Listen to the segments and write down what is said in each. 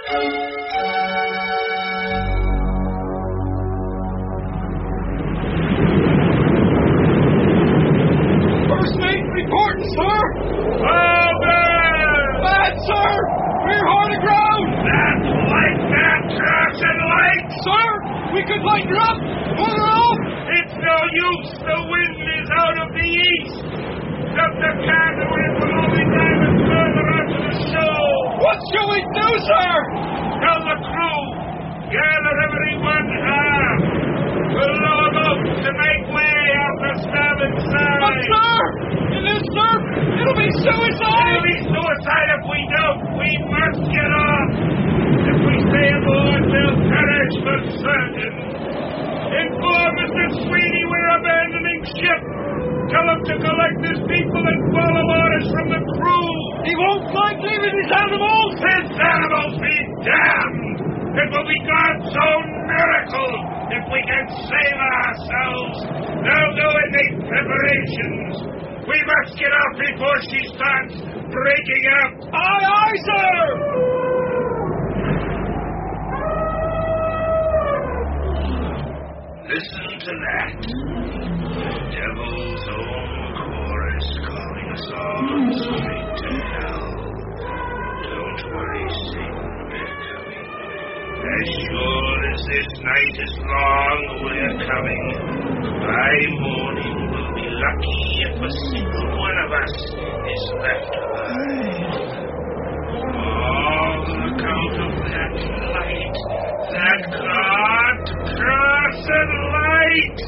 First mate report, sir! Bad, sir! We're hard aground! That's like that, cursed light! Sir, we could lighten her up! Pull her off! It's no use. The wind is out of the east. Dr. Carter is blowing diamond further onto the shore. What shall we do, sir? Tell the crew. Gather everyone aft. We'll lower out to make way off the starboard side. But, sir, in this surf, it'll be suicide! It'll be suicide if we don't. We must get off. If we stay aboard, we'll perish for certain. Inform Mr. Sweeney we're abandoning ship. Tell him to collect his people and follow orders from the crew. He won't mind leaving his animals! His animals be damned! It will be God's own miracle if we can save ourselves. Now go and make preparations. We must get out before she starts breaking up. Aye, aye, sir! Listen to that. The devil's own chorus calling us all straight to hell. Don't worry, Satan, we're coming. As sure as this night is long, we're coming. By morning, we'll be lucky if a single one of us is left alive. All on account of that light, that God-cursed light!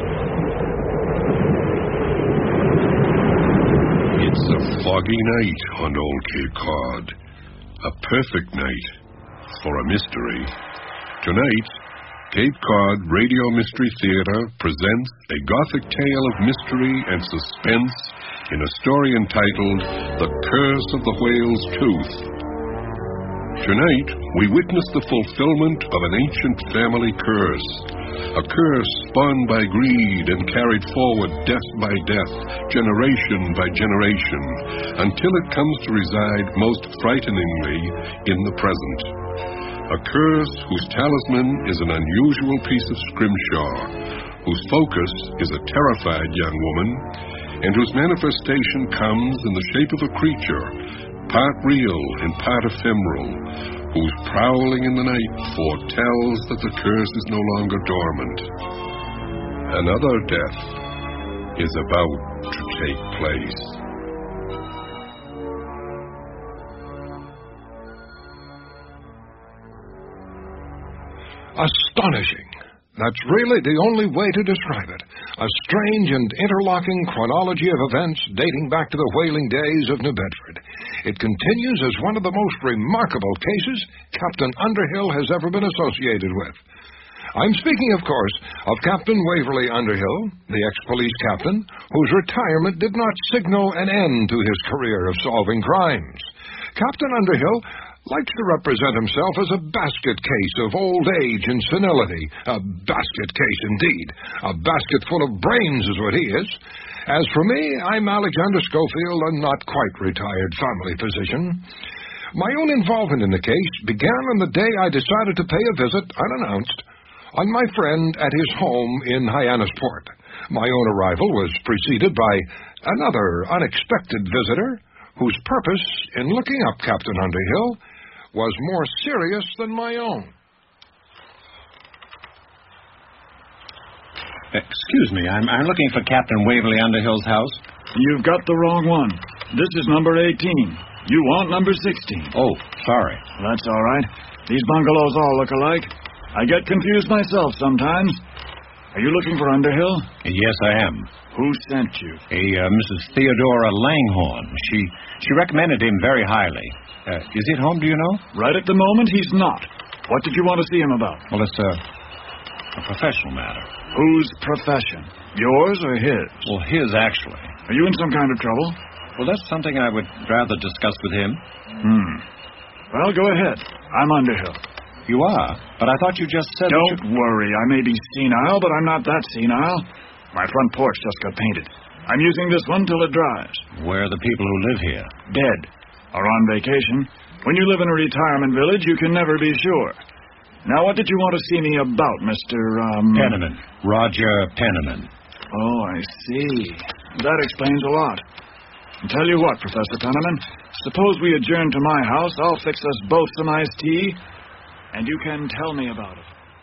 It's a foggy night on Old Cape Cod. A perfect night for a mystery. Tonight, Cape Cod Radio Mystery Theater presents a gothic tale of mystery and suspense in a story entitled The Curse of the Whale's Tooth. Tonight, we witness the fulfillment of an ancient family curse, a curse spun by greed and carried forward death by death, generation by generation, until it comes to reside most frighteningly in the present. A curse whose talisman is an unusual piece of scrimshaw, whose focus is a terrified young woman, and whose manifestation comes in the shape of a creature, part real and part ephemeral, whose prowling in the night foretells that the curse is no longer dormant. Another death is about to take place. Astonishing. That's really the only way to describe it. A strange and interlocking chronology of events dating back to the whaling days of New Bedford. It continues as one of the most remarkable cases Captain Underhill has ever been associated with. I'm speaking, of course, of Captain Waverly Underhill, the ex-police captain, whose retirement did not signal an end to his career of solving crimes. Captain Underhill likes to represent himself as a basket case of old age and senility. A basket case, indeed. A basket full of brains is what he is. As for me, I'm Alexander Schofield, a not quite retired family physician. My own involvement in the case began on the day I decided to pay a visit, unannounced, on my friend at his home in Hyannisport. My own arrival was preceded by another unexpected visitor whose purpose in looking up Captain Underhill was more serious than my own. Excuse me, I'm looking for Captain Waverly Underhill's house. You've got the wrong one. This is number 18. You want number 16. Oh, sorry. That's all right. These bungalows all look alike. I get confused myself sometimes. Are you looking for Underhill? Yes, I am. Who sent you? Mrs. Theodora Langhorne. She recommended him very highly. Is he at home, do you know? Right at the moment, he's not. What did you want to see him about? Well, it's a professional matter. Whose profession? Yours or his? Well, his, actually. Are you in some kind of trouble? Well, that's something I would rather discuss with him. Well, go ahead. I'm Underhill. You are? But I thought you just said... Don't worry. I may be senile, but I'm not that senile. My front porch just got painted. I'm using this one till it dries. Where are the people who live here? Dead. or on vacation. When you live in a retirement village, you can never be sure. Now, what did you want to see me about, Mr. Penniman. Roger Penniman. Oh, I see. That explains a lot. I'll tell you what, Professor Penniman. Suppose we adjourn to my house. I'll fix us both some iced tea, and you can tell me about it.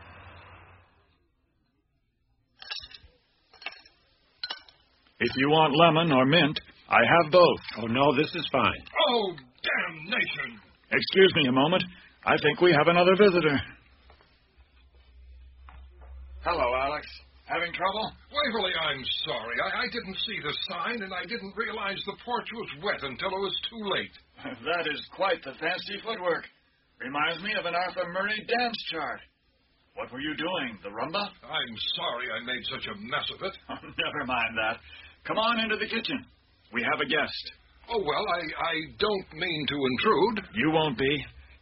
If you want lemon or mint, I have both. Oh, no, this is fine. Oh, damnation! Excuse me a moment. I think we have another visitor. Hello, Alex. Having trouble? Waverly, I'm sorry. I didn't see the sign, and I didn't realize the porch was wet until it was too late. That is quite the fancy footwork. Reminds me of an Arthur Murray dance chart. What were you doing, the rumba? I'm sorry I made such a mess of it. Oh, never mind that. Come on into the kitchen. We have a guest. Oh, well, I don't mean to intrude. You won't be.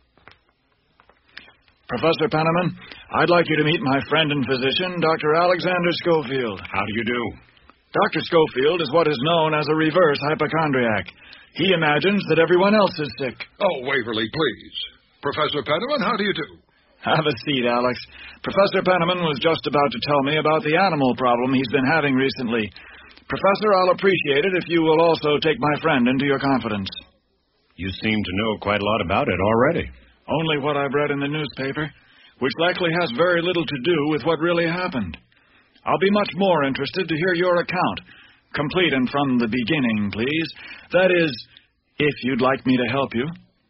Professor Penniman, I'd like you to meet my friend and physician, Dr. Alexander Schofield. How do you do? Dr. Schofield is what is known as a reverse hypochondriac. He imagines that everyone else is sick. Oh, Waverly, please. Professor Penniman, how do you do? Have a seat, Alex. Professor Penniman was just about to tell me about the animal problem he's been having recently. Professor, I'll appreciate it if you will also take my friend into your confidence. You seem to know quite a lot about it already. Only what I've read in the newspaper, which likely has very little to do with what really happened. I'll be much more interested to hear your account, complete and from the beginning, please. That is, if you'd like me to help you.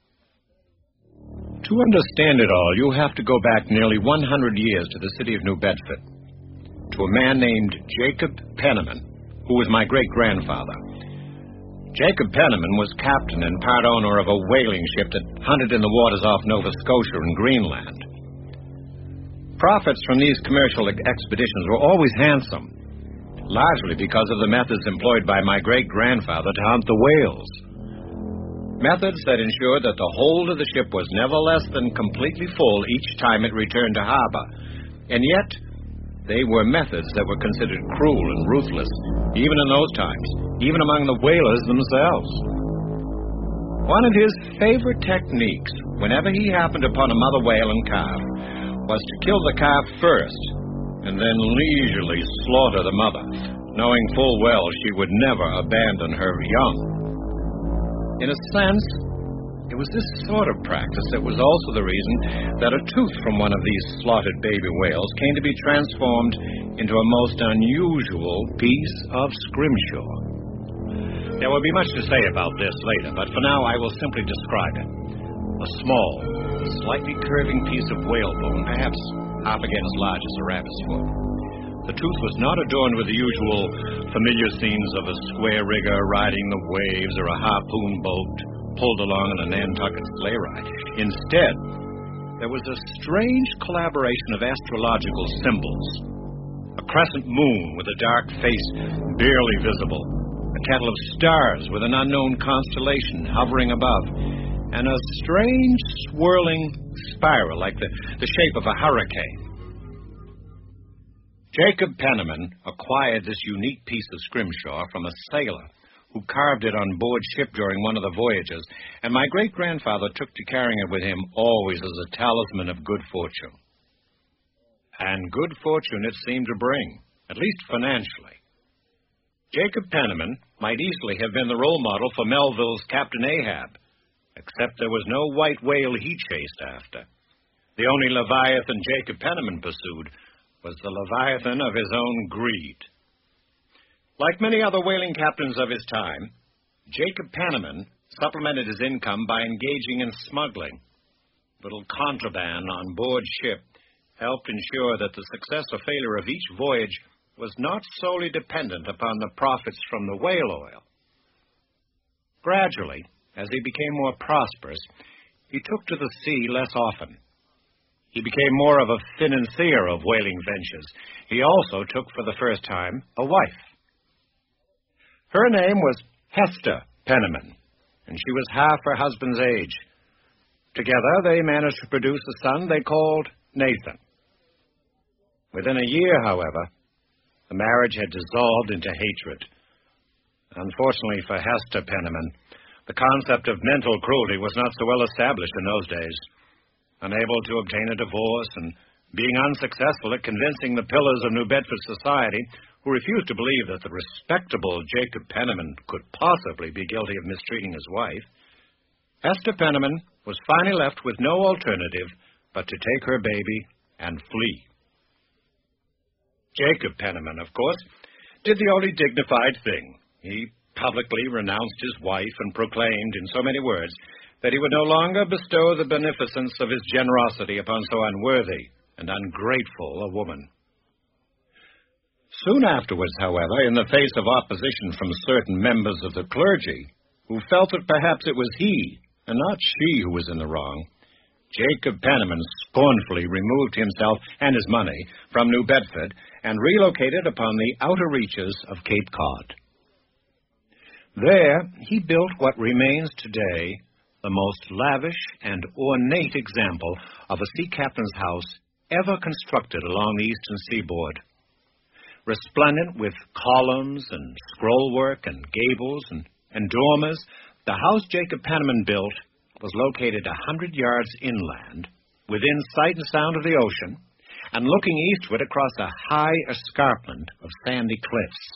To understand it all, you have to go back nearly 100 years to the city of New Bedford, to a man named Jacob Penniman, who was my great-grandfather. Jacob Penniman was captain and part owner of a whaling ship that hunted in the waters off Nova Scotia and Greenland. Profits from these commercial expeditions were always handsome, largely because of the methods employed by my great-grandfather to hunt the whales. Methods that ensured that the hold of the ship was never less than completely full each time it returned to harbor. And yet, they were methods that were considered cruel and ruthless, even in those times, even among the whalers themselves. One of his favorite techniques, whenever he happened upon a mother whale and calf, was to kill the calf first, and then leisurely slaughter the mother, knowing full well she would never abandon her young. In a sense, it was this sort of practice that was also the reason that a tooth from one of these slaughtered baby whales came to be transformed into a most unusual piece of scrimshaw. There will be much to say about this later, but for now I will simply describe it. A small, slightly curving piece of whalebone, perhaps half again as large as a rabbit's foot. The tooth was not adorned with the usual familiar scenes of a square rigger riding the waves or a harpoon boat pulled along on a Nantucket sleigh ride. Instead, there was a strange collaboration of astrological symbols. A crescent moon with a dark face barely visible, a kettle of stars with an unknown constellation hovering above, and a strange swirling spiral like the shape of a hurricane. Jacob Penniman acquired this unique piece of scrimshaw from a sailor who carved it on board ship during one of the voyages, and my great-grandfather took to carrying it with him always as a talisman of good fortune. And good fortune it seemed to bring, at least financially. Jacob Penniman might easily have been the role model for Melville's Captain Ahab, except there was no white whale he chased after. The only Leviathan Jacob Penniman pursued was the Leviathan of his own greed. Like many other whaling captains of his time, Jacob Penniman supplemented his income by engaging in smuggling. Little contraband on board ship helped ensure that the success or failure of each voyage was not solely dependent upon the profits from the whale oil. Gradually, as he became more prosperous, he took to the sea less often. He became more of a financier of whaling ventures. He also took for the first time a wife. Her name was Hester Penniman, and she was half her husband's age. Together, they managed to produce a son they called Nathan. Within a year, however, the marriage had dissolved into hatred. Unfortunately for Hester Penniman, The concept of mental cruelty was not so well established in those days. Unable to obtain a divorce and being unsuccessful at convincing the pillars of New Bedford society, who refused to believe that the respectable Jacob Penniman could possibly be guilty of mistreating his wife, Esther Penniman was finally left with no alternative but to take her baby and flee. Jacob Penniman, of course, did the only dignified thing. He publicly renounced his wife and proclaimed in so many words that he would no longer bestow the beneficence of his generosity upon so unworthy and ungrateful a woman. Soon afterwards, however, in the face of opposition from certain members of the clergy, who felt that perhaps it was he and not she who was in the wrong, Jacob Penniman scornfully removed himself and his money from New Bedford and relocated upon the outer reaches of Cape Cod. There, he built what remains today the most lavish and ornate example of a sea captain's house ever constructed along the eastern seaboard. Resplendent with columns and scrollwork and gables and dormers, the house Jacob Penniman built was located 100 yards inland, within sight and sound of the ocean, and looking eastward across a high escarpment of sandy cliffs.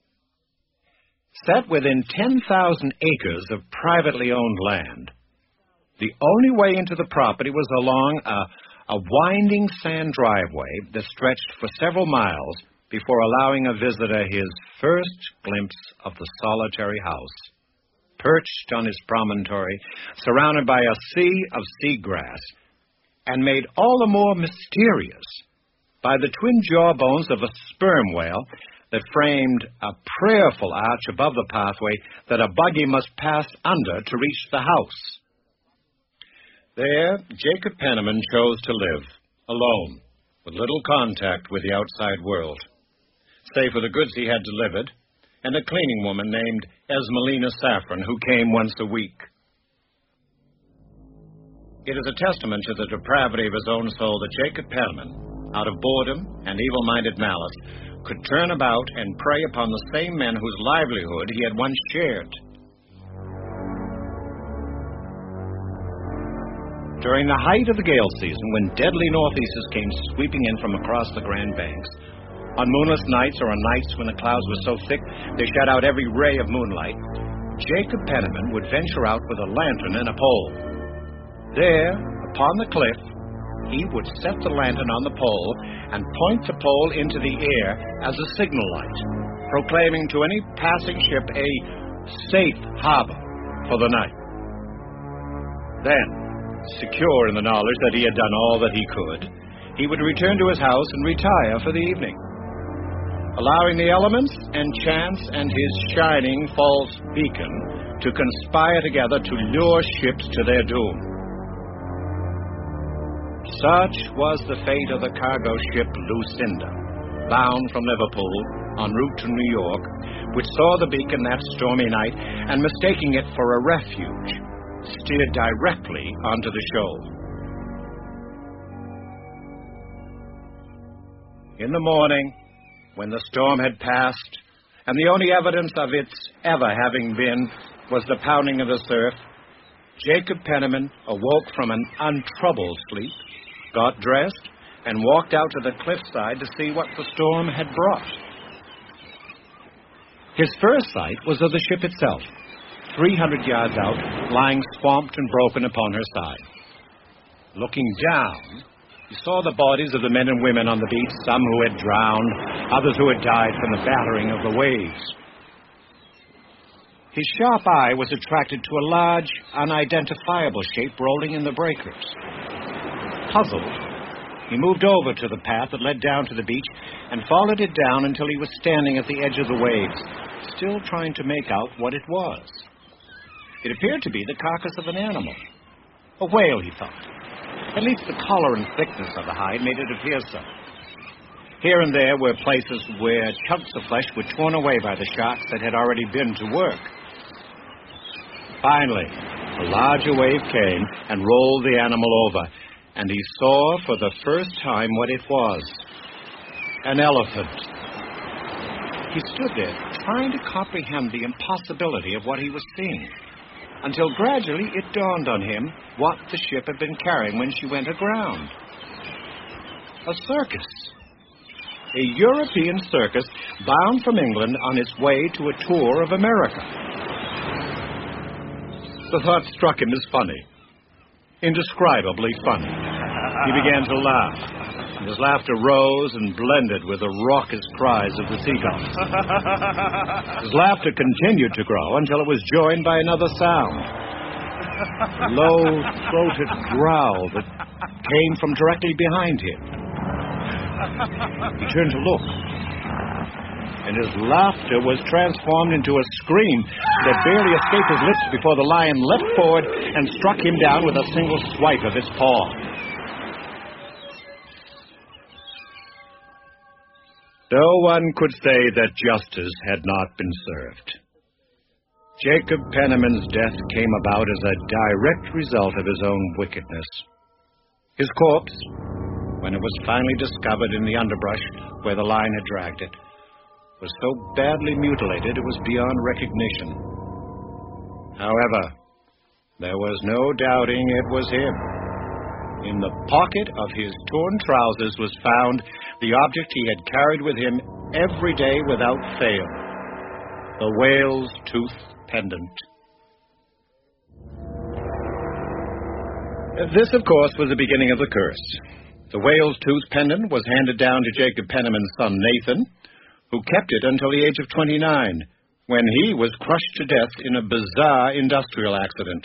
Set within 10,000 acres of privately owned land, the only way into the property was along a winding sand driveway that stretched for several miles before allowing a visitor his first glimpse of the solitary house, perched on his promontory, surrounded by a sea of seagrass, and made all the more mysterious by the twin jawbones of a sperm whale that framed a prayerful arch above the pathway that a buggy must pass under to reach the house. There, Jacob Penniman chose to live, alone, with little contact with the outside world, save for the goods he had delivered, and a cleaning woman named Esmelina Saffron, who came once a week. It is a testament to the depravity of his own soul that Jacob Penniman, out of boredom and evil-minded malice, could turn about and prey upon the same men whose livelihood he had once shared. During the height of the gale season, when deadly northeasters came sweeping in from across the Grand Banks, on moonless nights or on nights when the clouds were so thick they shut out every ray of moonlight, Jacob Penniman would venture out with a lantern and a pole. There, upon the cliff, he would set the lantern on the pole and point the pole into the air as a signal light, proclaiming to any passing ship a safe harbor for the night. Then, secure in the knowledge that he had done all that he could, he would return to his house and retire for the evening, allowing the elements and chance and his shining false beacon to conspire together to lure ships to their doom. Such was the fate of the cargo ship Lucinda, bound from Liverpool en route to New York, which saw the beacon that stormy night and, mistaking it for a refuge, steered directly onto the shoal. In the morning, when the storm had passed, and the only evidence of its ever having been was the pounding of the surf, Jacob Penniman awoke from an untroubled sleep, got dressed, and walked out to the cliffside to see what the storm had brought. His first sight was of the ship itself, 300 yards out, lying swamped and broken upon her side. Looking down, he saw the bodies of the men and women on the beach, some who had drowned, others who had died from the battering of the waves. His sharp eye was attracted to a large, unidentifiable shape rolling in the breakers. Puzzled, he moved over to the path that led down to the beach and followed it down until he was standing at the edge of the waves, still trying to make out what it was. It appeared to be the carcass of an animal. A whale, he thought. At least the color and thickness of the hide made it appear so. Here and there were places where chunks of flesh were torn away by the sharks that had already been to work. Finally, a larger wave came and rolled the animal over, and he saw for the first time what it was. An elephant. He stood there, trying to comprehend the impossibility of what he was seeing. until gradually it dawned on him what the ship had been carrying when she went aground. A circus. A European circus bound from England on its way to a tour of America. The thought struck him as funny. Indescribably funny. He began to laugh. And his laughter rose and blended with the raucous cries of the seagulls. His laughter continued to grow until it was joined by another sound. A low-throated growl that came from directly behind him. He turned to look, and his laughter was transformed into a scream that barely escaped his lips before the lion leapt forward and struck him down with a single swipe of its paw. No one could say that justice had not been served. Jacob Penniman's death came about as a direct result of his own wickedness. His corpse, when it was finally discovered in the underbrush where the lion had dragged it, was so badly mutilated it was beyond recognition. However, there was no doubting it was him. In the pocket of his torn trousers was found the object he had carried with him every day without fail, the whale's tooth pendant. This, of course, was the beginning of the curse. The whale's tooth pendant was handed down to Jacob Penniman's son, Nathan, who kept it until the age of 29, when he was crushed to death in a bizarre industrial accident.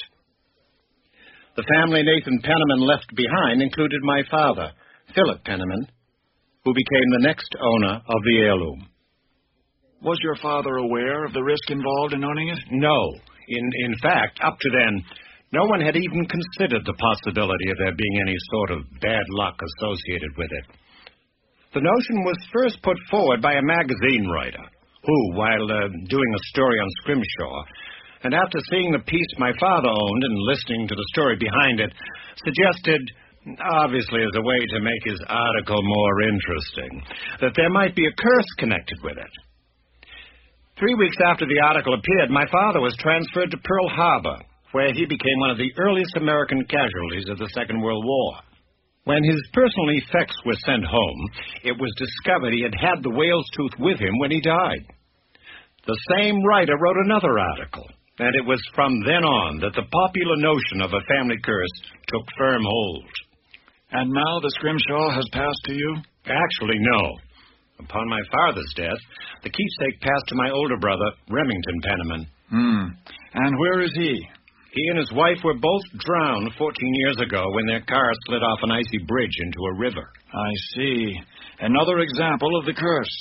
The family Nathan Penniman left behind included my father, Philip Penniman, who became the next owner of the heirloom. Was your father aware of the risk involved in owning it? No. In fact, up to then, no one had even considered the possibility of there being any sort of bad luck associated with it. The notion was first put forward by a magazine writer who, while doing a story on Scrimshaw, and after seeing the piece my father owned and listening to the story behind it, suggested, obviously as a way to make his article more interesting, that there might be a curse connected with it. 3 weeks after the article appeared, my father was transferred to Pearl Harbor, where he became one of the earliest American casualties of the Second World War. When his personal effects were sent home, it was discovered he had had the whale's tooth with him when he died. The same writer wrote another article, and it was from then on that the popular notion of a family curse took firm hold. And now the Scrimshaw has passed to you? Actually, no. Upon my father's death, the keepsake passed to my older brother, Remington Penniman. And where is he? He and his wife were both drowned 14 years ago when their car slid off an icy bridge into a river. I see. Another example of the curse.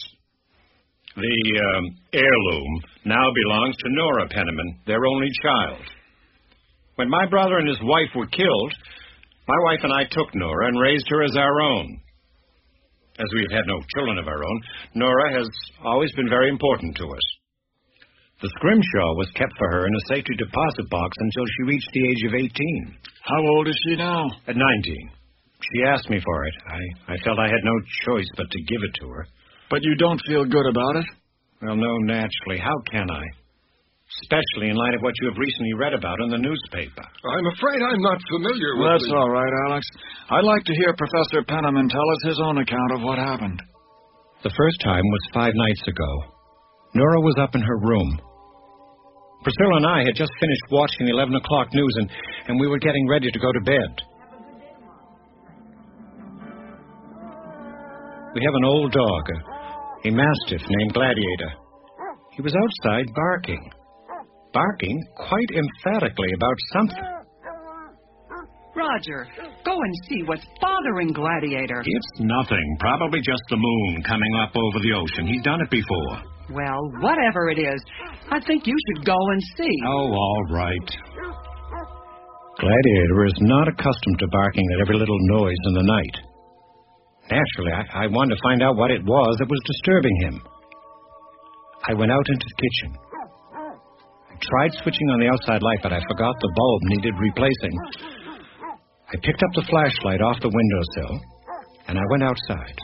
The heirloom now belongs to Nora Penniman, their only child. When my brother and his wife were killed, my wife and I took Nora and raised her as our own. As we've had no children of our own, Nora has always been very important to us. The Scrimshaw was kept for her in a safety deposit box until she reached the age of 18. How old is she now? At 19. She asked me for it. I felt I had no choice but to give it to her. But you don't feel good about it? Well, no, naturally. How can I? Especially in light of what you have recently read about in the newspaper. I'm afraid I'm not familiar with That's all right, Alex. I'd like to hear Professor Penniman tell us his own account of what happened. The first time was 5 nights ago. Nora was up in her room. Priscilla and I had just finished watching the 11 o'clock news, and we were getting ready to go to bed. We have an old dog, a mastiff named Gladiator. He was outside barking quite emphatically about something. Roger, go and see what's bothering Gladiator. It's nothing. Probably just the moon coming up over the ocean. He's done it before. Well, whatever it is, I think you should go and see. Oh, all right. Gladiator is not accustomed to barking at every little noise in the night. Naturally, I wanted to find out what it was that was disturbing him. I went out into the kitchen. I tried switching on the outside light, but I forgot the bulb needed replacing. I picked up the flashlight off the windowsill, and I went outside.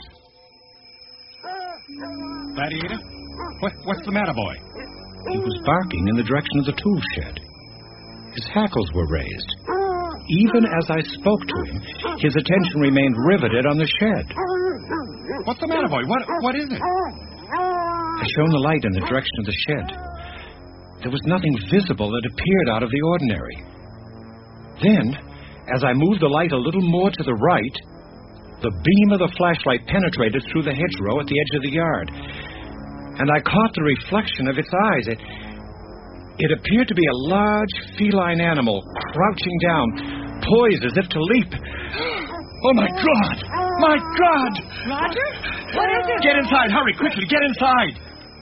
Gladiator? What's the matter, boy? He was barking in the direction of the tool shed. His hackles were raised. Even as I spoke to him, his attention remained riveted on the shed. What's the matter, boy? What is it? I shone the light in the direction of the shed. There was nothing visible that appeared out of the ordinary. Then, as I moved the light a little more to the right, the beam of the flashlight penetrated through the hedgerow at the edge of the yard, and I caught the reflection of its eyes. It appeared to be a large feline animal, crouching down, poised as if to leap. Oh, my God! My God! Roger? What is it? Get inside! Hurry, quickly, get inside!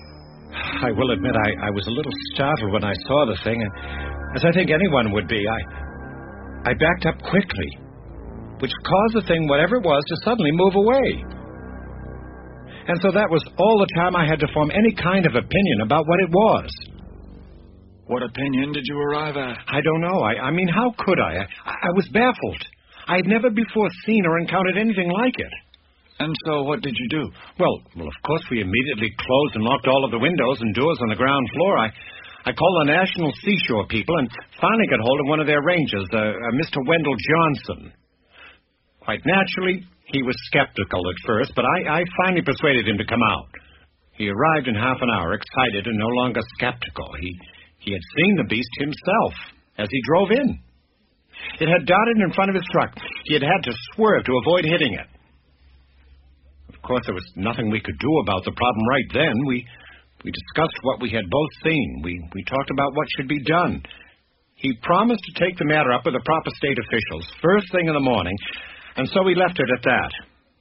I will admit I was a little startled when I saw the thing, and as I think anyone would be, I backed up quickly, which caused the thing, whatever it was, to suddenly move away. And so that was all the time I had to form any kind of opinion about what it was. What opinion did you arrive at? I don't know. I mean, how could I? I was baffled. I had never before seen or encountered anything like it. And so what did you do? Well, of course, we immediately closed and locked all of the windows and doors on the ground floor. I called the National Seashore people and finally got hold of one of their rangers, Mr. Wendell Johnson. Quite naturally, he was skeptical at first, but I finally persuaded him to come out. He arrived in half an hour, excited and no longer skeptical. He had seen the beast himself as he drove in. It had darted in front of his truck. He had had to swerve to avoid hitting it. Of course, there was nothing we could do about the problem right then. We discussed what we had both seen. We talked about what should be done. He promised to take the matter up with the proper state officials first thing in the morning, and so we left it at that.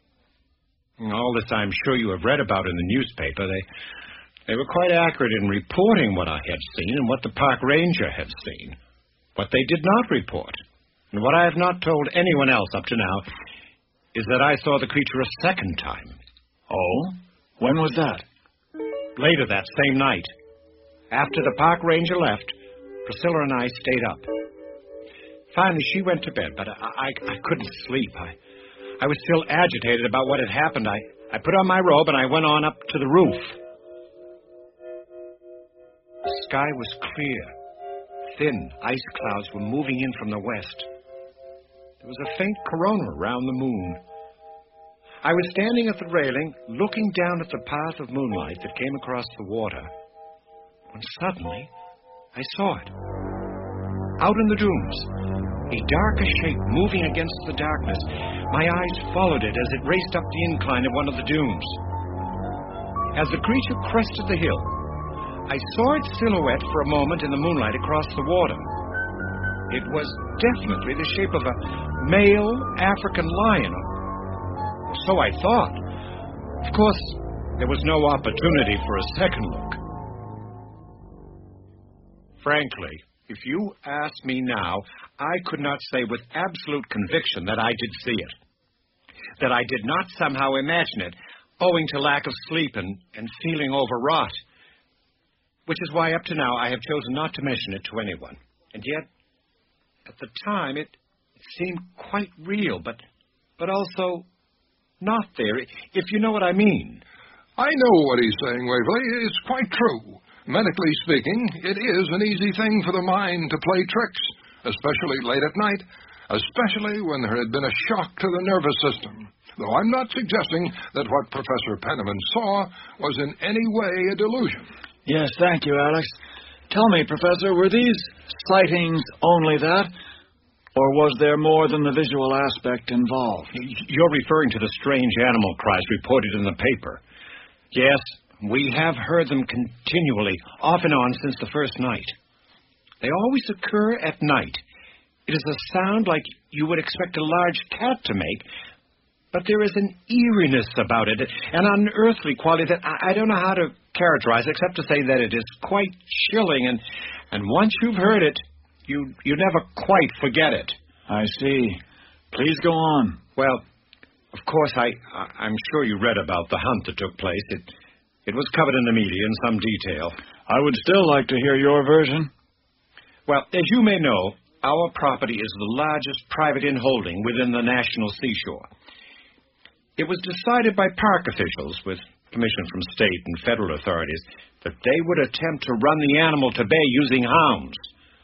All this I'm sure you have read about in the newspaper. They were quite accurate in reporting what I had seen and what the park ranger had seen. What they did not report, and what I have not told anyone else up to now, is that I saw the creature a second time. Oh? When was that? Later that same night. After the park ranger left, Priscilla and I stayed up. Finally, she went to bed, but I couldn't sleep. I was still agitated about what had happened. I put on my robe and I went on up to the roof. The sky was clear. Thin ice clouds were moving in from the west. There was a faint corona around the moon. I was standing at the railing, looking down at the path of moonlight that came across the water, when suddenly I saw it. Out in the dunes, a darker shape moving against the darkness. My eyes followed it as it raced up the incline of one of the dunes. As the creature crested the hill, I saw its silhouette for a moment in the moonlight across the water. It was definitely the shape of a male African lion. So I thought. Of course, there was no opportunity for a second look. Frankly, if you ask me now, I could not say with absolute conviction that I did see it. That I did not somehow imagine it, owing to lack of sleep and feeling overwrought. Which is why up to now I have chosen not to mention it to anyone. And yet, at the time, it seemed quite real, but also not there, if you know what I mean. I know what he's saying, Waverly. It's quite true. Medically speaking, it is an easy thing for the mind to play tricks, especially late at night, especially when there had been a shock to the nervous system. Though I'm not suggesting that what Professor Penniman saw was in any way a delusion. Yes, thank you, Alex. Tell me, Professor, were these sightings only that? Or was there more than the visual aspect involved? You're referring to the strange animal cries reported in the paper. Yes, we have heard them continually, off and on since the first night. They always occur at night. It is a sound like you would expect a large cat to make, but there is an eeriness about it, an unearthly quality that I don't know how to characterize, except to say that it is quite chilling, and once you've heard it, you never quite forget it. I see. Please go on. Well, of course, I'm sure you read about the hunt that took place. It was covered in the media in some detail. I would still like to hear your version. Well, as you may know, our property is the largest private in-holding within the National Seashore. It was decided by park officials, with permission from state and federal authorities, that they would attempt to run the animal to bay using hounds.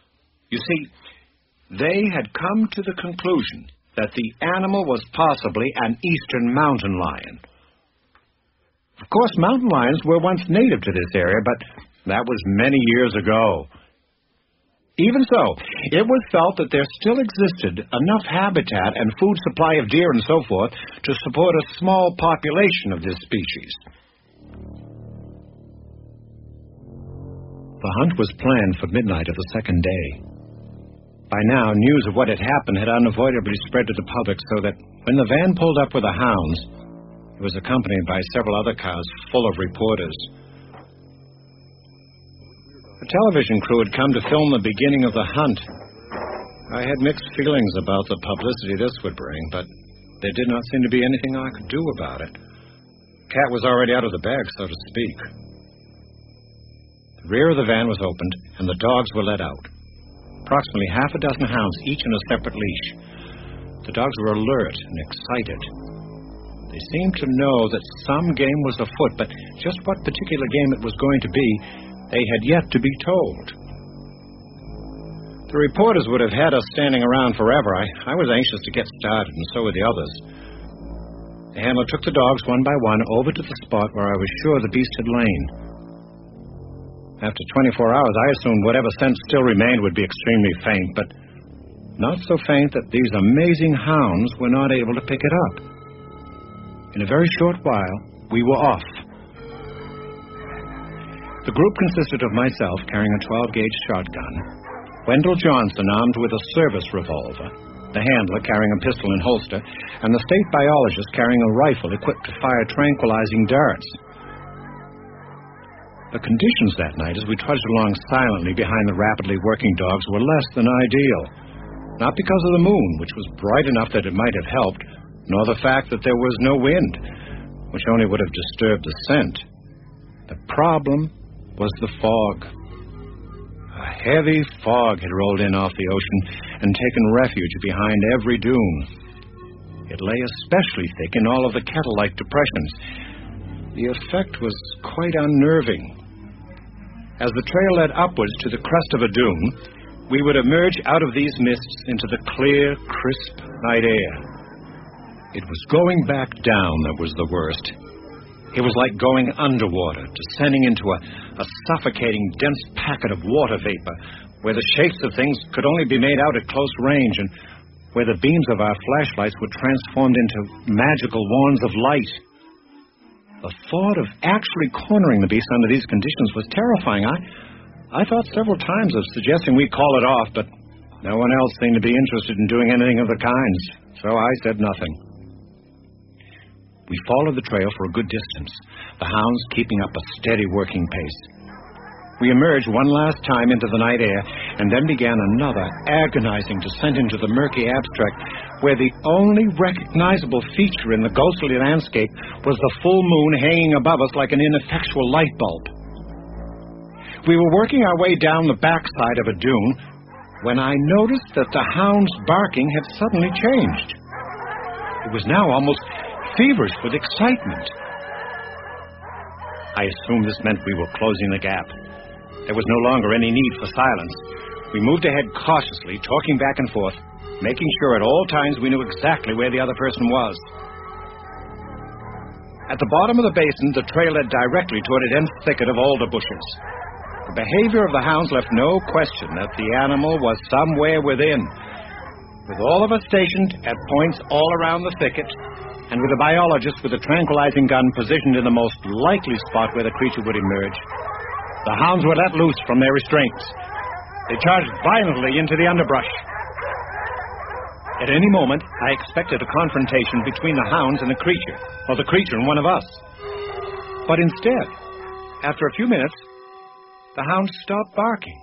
You see, they had come to the conclusion that the animal was possibly an eastern mountain lion. Of course, mountain lions were once native to this area, but that was many years ago. Even so, it was felt that there still existed enough habitat and food supply of deer and so forth to support a small population of this species. The hunt was planned for midnight of the second day. By now, news of what had happened had unavoidably spread to the public, so that when the van pulled up with the hounds, it was accompanied by several other cars full of reporters. The television crew had come to film the beginning of the hunt. I had mixed feelings about the publicity this would bring, but there did not seem to be anything I could do about it. Cat was already out of the bag, so to speak. The rear of the van was opened, and the dogs were let out. Approximately half a dozen hounds, each in a separate leash. The dogs were alert and excited. They seemed to know that some game was afoot, but just what particular game it was going to be, they had yet to be told. The reporters would have had us standing around forever. I was anxious to get started, and so were the others. The handler took the dogs one by one over to the spot where I was sure the beast had lain. After 24 hours, I assumed whatever scent still remained would be extremely faint, but not so faint that these amazing hounds were not able to pick it up. In a very short while, we were off. The group consisted of myself carrying a 12-gauge shotgun, Wendell Johnson armed with a service revolver, the handler carrying a pistol and holster, and the state biologist carrying a rifle equipped to fire tranquilizing darts. The conditions that night as we trudged along silently behind the rapidly working dogs were less than ideal. Not because of the moon, which was bright enough that it might have helped, nor the fact that there was no wind, which only would have disturbed the scent. The problem was the fog. A heavy fog had rolled in off the ocean and taken refuge behind every dune. It lay especially thick in all of the kettle-like depressions. The effect was quite unnerving. As the trail led upwards to the crest of a dune, we would emerge out of these mists into the clear, crisp night air. It was going back down that was the worst. It was like going underwater, descending into a suffocating, dense packet of water vapor, where the shapes of things could only be made out at close range, and where the beams of our flashlights were transformed into magical wands of light. The thought of actually cornering the beast under these conditions was terrifying. I thought several times of suggesting we call it off, but no one else seemed to be interested in doing anything of the kind, so I said nothing. We followed the trail for a good distance, the hounds keeping up a steady working pace. We emerged one last time into the night air, and then began another agonizing descent into the murky abstract, where the only recognizable feature in the ghostly landscape was the full moon hanging above us like an ineffectual light bulb. We were working our way down the backside of a dune when I noticed that the hound's barking had suddenly changed. It was now almost feverish with excitement. I assumed this meant we were closing the gap. There was no longer any need for silence. We moved ahead cautiously, talking back and forth, making sure at all times we knew exactly where the other person was. At the bottom of the basin, the trail led directly toward a dense thicket of alder bushes. The behavior of the hounds left no question that the animal was somewhere within. With all of us stationed at points all around the thicket, and with a biologist with a tranquilizing gun positioned in the most likely spot where the creature would emerge, the hounds were let loose from their restraints. They charged violently into the underbrush. At any moment, I expected a confrontation between the hounds and the creature, or the creature and one of us. But instead, after a few minutes, the hounds stopped barking.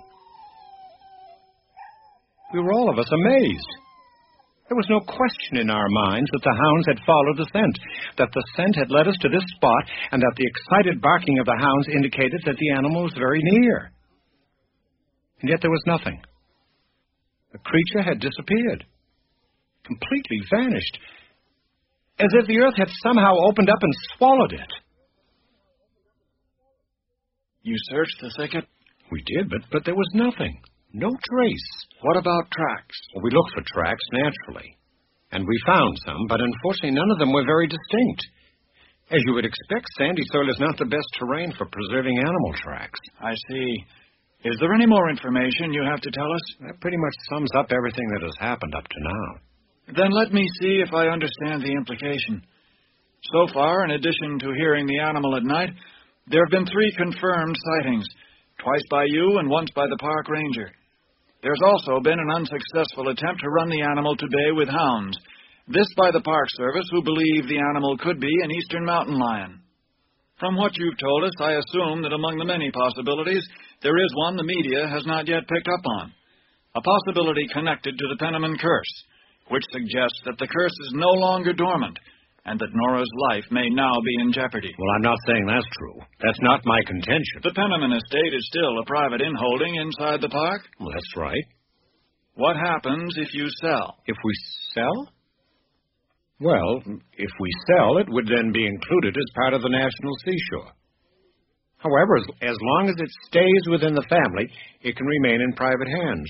We were all of us amazed. There was no question in our minds that the hounds had followed the scent, that the scent had led us to this spot, and that the excited barking of the hounds indicated that the animal was very near. And yet there was nothing. The creature had disappeared, completely vanished, as if the earth had somehow opened up and swallowed it. You searched the thicket? We did, but there was nothing. No trace. What about tracks? Well, we looked for tracks, naturally. And we found some, but unfortunately none of them were very distinct. As you would expect, sandy soil is not the best terrain for preserving animal tracks. I see. Is there any more information you have to tell us? That pretty much sums up everything that has happened up to now. Then let me see if I understand the implication. So far, in addition to hearing the animal at night, there have been 3 confirmed sightings, twice by you and once by the park ranger. There's also been an unsuccessful attempt to run the animal to bay with hounds, this by the Park Service, who believe the animal could be an eastern mountain lion. From what you've told us, I assume that among the many possibilities, there is one the media has not yet picked up on, a possibility connected to the Penniman curse, which suggests that the curse is no longer dormant, and that Nora's life may now be in jeopardy. Well, I'm not saying that's true. That's not my contention. The Penniman estate is still a private inholding inside the park? Well, that's right. What happens if you sell? If we sell? Well, if we sell, it would then be included as part of the National Seashore. However, as long as it stays within the family, it can remain in private hands.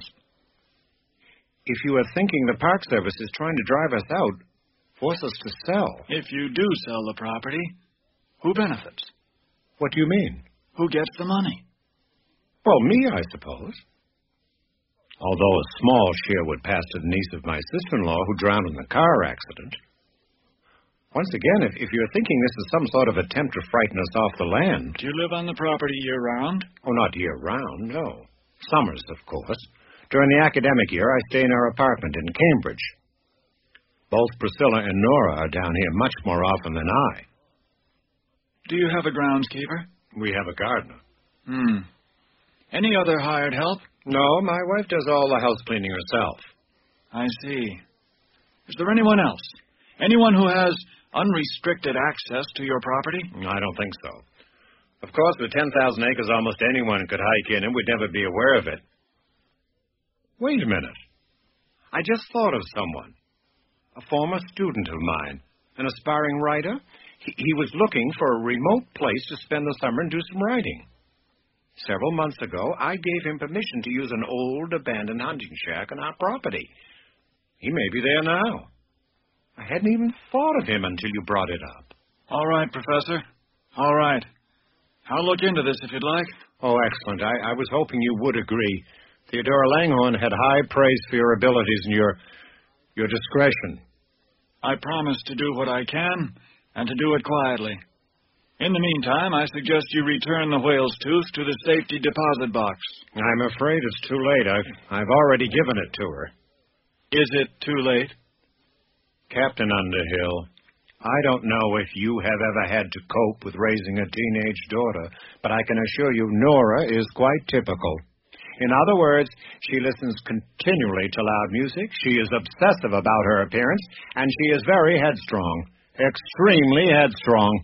If you are thinking the Park Service is trying to drive us out, force us to sell. If you do sell the property, who benefits? What do you mean? Who gets the money? Well, me, I suppose. Although a small share would pass to the niece of my sister-in-law who drowned in the car accident. Once again, if you're thinking this is some sort of attempt to frighten us off the land... Do you live on the property year-round? Oh, not year-round, no. Summers, of course. During the academic year, I stay in our apartment in Cambridge. Both Priscilla and Nora are down here much more often than I. Do you have a groundskeeper? We have a gardener. Any other hired help? No, my wife does all the house cleaning herself. I see. Is there anyone else? Anyone who has unrestricted access to your property? I don't think so. Of course, with 10,000 acres, almost anyone could hike in and would never be aware of it. Wait a minute. I just thought of someone. A former student of mine, an aspiring writer. He was looking for a remote place to spend the summer and do some writing. Several months ago, I gave him permission to use an old, abandoned hunting shack on our property. He may be there now. I hadn't even thought of him until you brought it up. All right, Professor. All right. I'll look into this if you'd like. Oh, excellent. I was hoping you would agree. Theodora Langhorne had high praise for your abilities and your discretion. I promise to do what I can, and to do it quietly. In the meantime, I suggest you return the whale's tooth to the safety deposit box. I'm afraid it's too late. I've already given it to her. Is it too late? Captain Underhill, I don't know if you have ever had to cope with raising a teenage daughter, but I can assure you Nora is quite typical. In other words, she listens continually to loud music, she is obsessive about her appearance, and she is very headstrong. Extremely headstrong.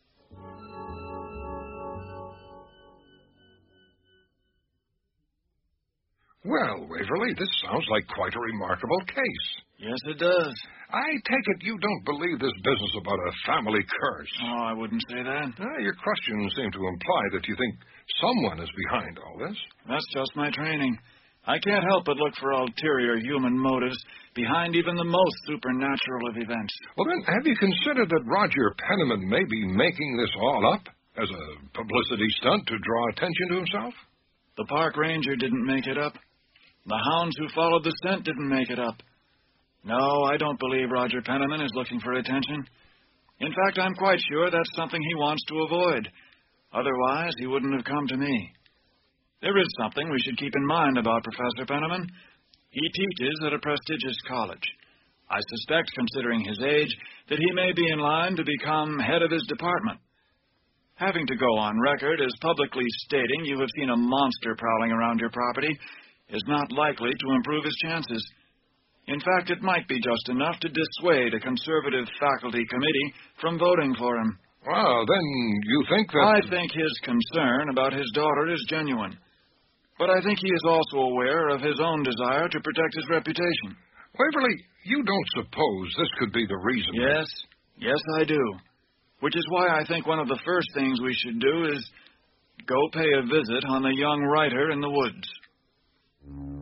Well, Waverly, this sounds like quite a remarkable case. Yes, it does. I take it you don't believe this business about a family curse. Oh, I wouldn't say that. Your questions seem to imply that you think someone is behind all this. That's just my training. I can't help but look for ulterior human motives behind even the most supernatural of events. Well, then, have you considered that Roger Penniman may be making this all up as a publicity stunt to draw attention to himself? The park ranger didn't make it up. The hounds who followed the scent didn't make it up. No, I don't believe Roger Penniman is looking for attention. In fact, I'm quite sure that's something he wants to avoid. Otherwise, he wouldn't have come to me. There is something we should keep in mind about Professor Penniman. He teaches at a prestigious college. I suspect, considering his age, that he may be in line to become head of his department. Having to go on record as publicly stating you have seen a monster prowling around your property is not likely to improve his chances. In fact, it might be just enough to dissuade a conservative faculty committee from voting for him. Well, then you think that... I think his concern about his daughter is genuine. But I think he is also aware of his own desire to protect his reputation. Waverly, you don't suppose this could be the reason? Yes, I do. Which is why I think one of the first things we should do is go pay a visit on the young writer in the woods.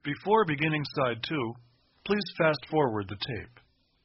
Before beginning side 2, please fast forward the tape.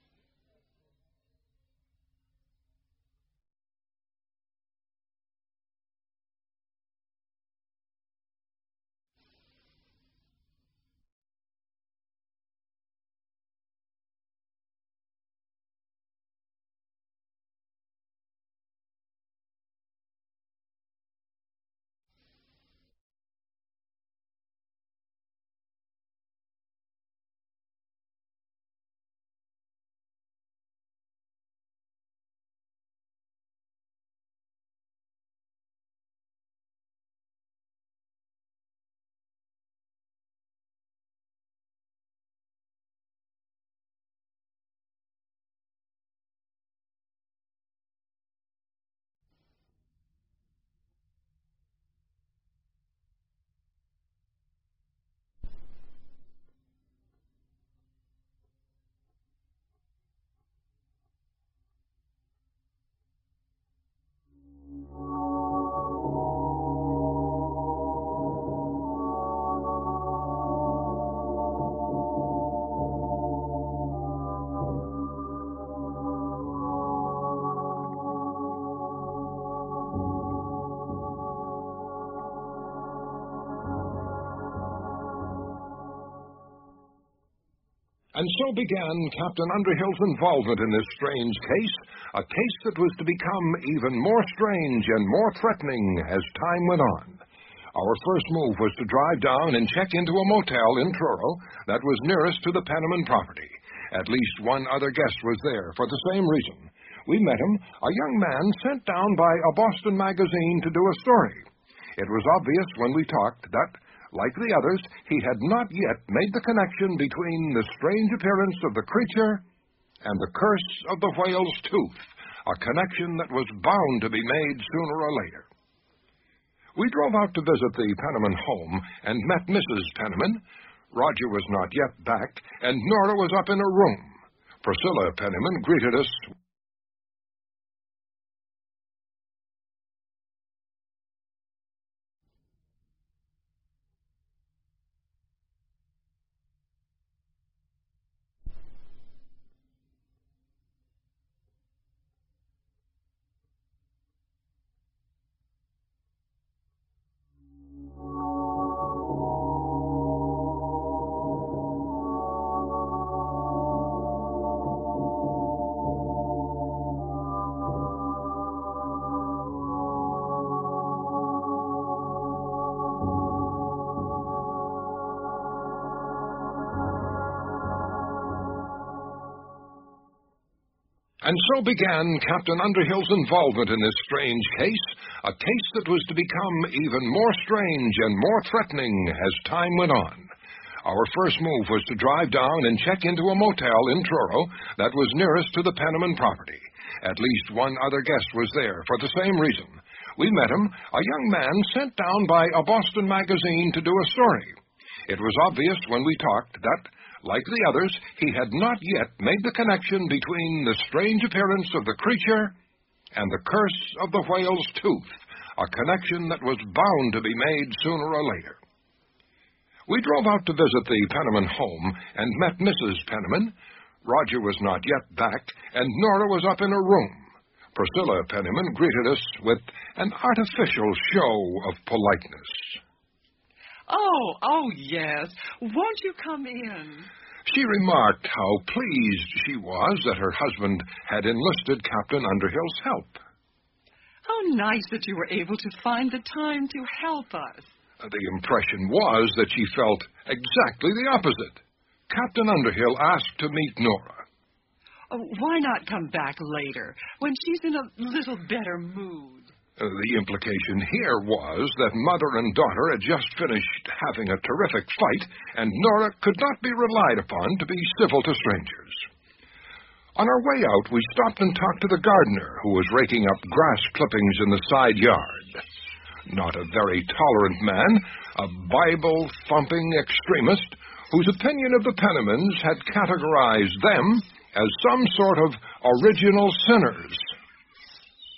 And so began Captain Underhill's involvement in this strange case, a case that was to become even more strange and more threatening as time went on. Our first move was to drive down and check into a motel in Truro that was nearest to the Penniman property. At least one other guest was there for the same reason. We met him, a young man sent down by a Boston magazine to do a story. It was obvious when we talked that, like the others, he had not yet made the connection between the strange appearance of the creature and the curse of the whale's tooth, a connection that was bound to be made sooner or later. We drove out to visit the Penniman home and met Mrs. Penniman. Roger was not yet back, and Nora was up in her room. Priscilla Penniman greeted us. And so began Captain Underhill's involvement in this strange case, a case that was to become even more strange and more threatening as time went on. Our first move was to drive down and check into a motel in Truro that was nearest to the Penniman property. At least one other guest was there for the same reason. We met him, a young man sent down by a Boston magazine to do a story. It was obvious when we talked that, like the others, he had not yet made the connection between the strange appearance of the creature and the curse of the whale's tooth, a connection that was bound to be made sooner or later. We drove out to visit the Penniman home and met Mrs. Penniman. Roger was not yet back, and Nora was up in her room. Priscilla Penniman greeted us with an artificial show of politeness. Oh, yes. Won't you come in? She remarked how pleased she was that her husband had enlisted Captain Underhill's help. How nice that you were able to find the time to help us. The impression was that she felt exactly the opposite. Captain Underhill asked to meet Nora. Why not come back later, when she's in a little better mood? The implication here was that mother and daughter had just finished having a terrific fight, and Nora could not be relied upon to be civil to strangers. On our way out, we stopped and talked to the gardener, who was raking up grass clippings in the side yard. Not a very tolerant man, a Bible-thumping extremist, whose opinion of the Pennimans had categorized them as some sort of original sinners.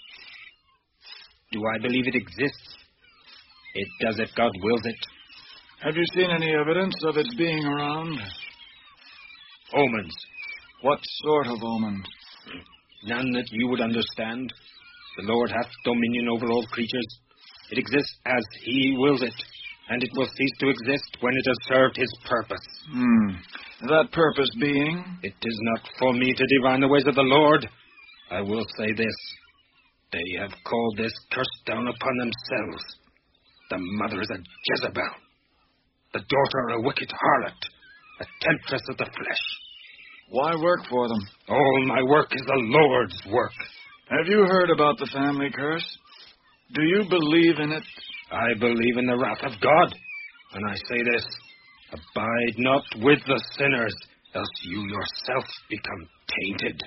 Do I believe it exists? It does it, God wills it. Have you seen any evidence of its being around? Omens. What sort of omens? None that you would understand. The Lord hath dominion over all creatures. It exists as he wills it, and it will cease to exist when it has served his purpose. That purpose being? It is not for me to divine the ways of the Lord. I will say this. They have called this curse down upon themselves. The mother is a Jezebel. The daughter a wicked harlot, a temptress of the flesh. Why work for them? All my work is the Lord's work. Have you heard about the family curse? Do you believe in it? I believe in the wrath of God. And I say this, abide not with the sinners, else you yourself become tainted.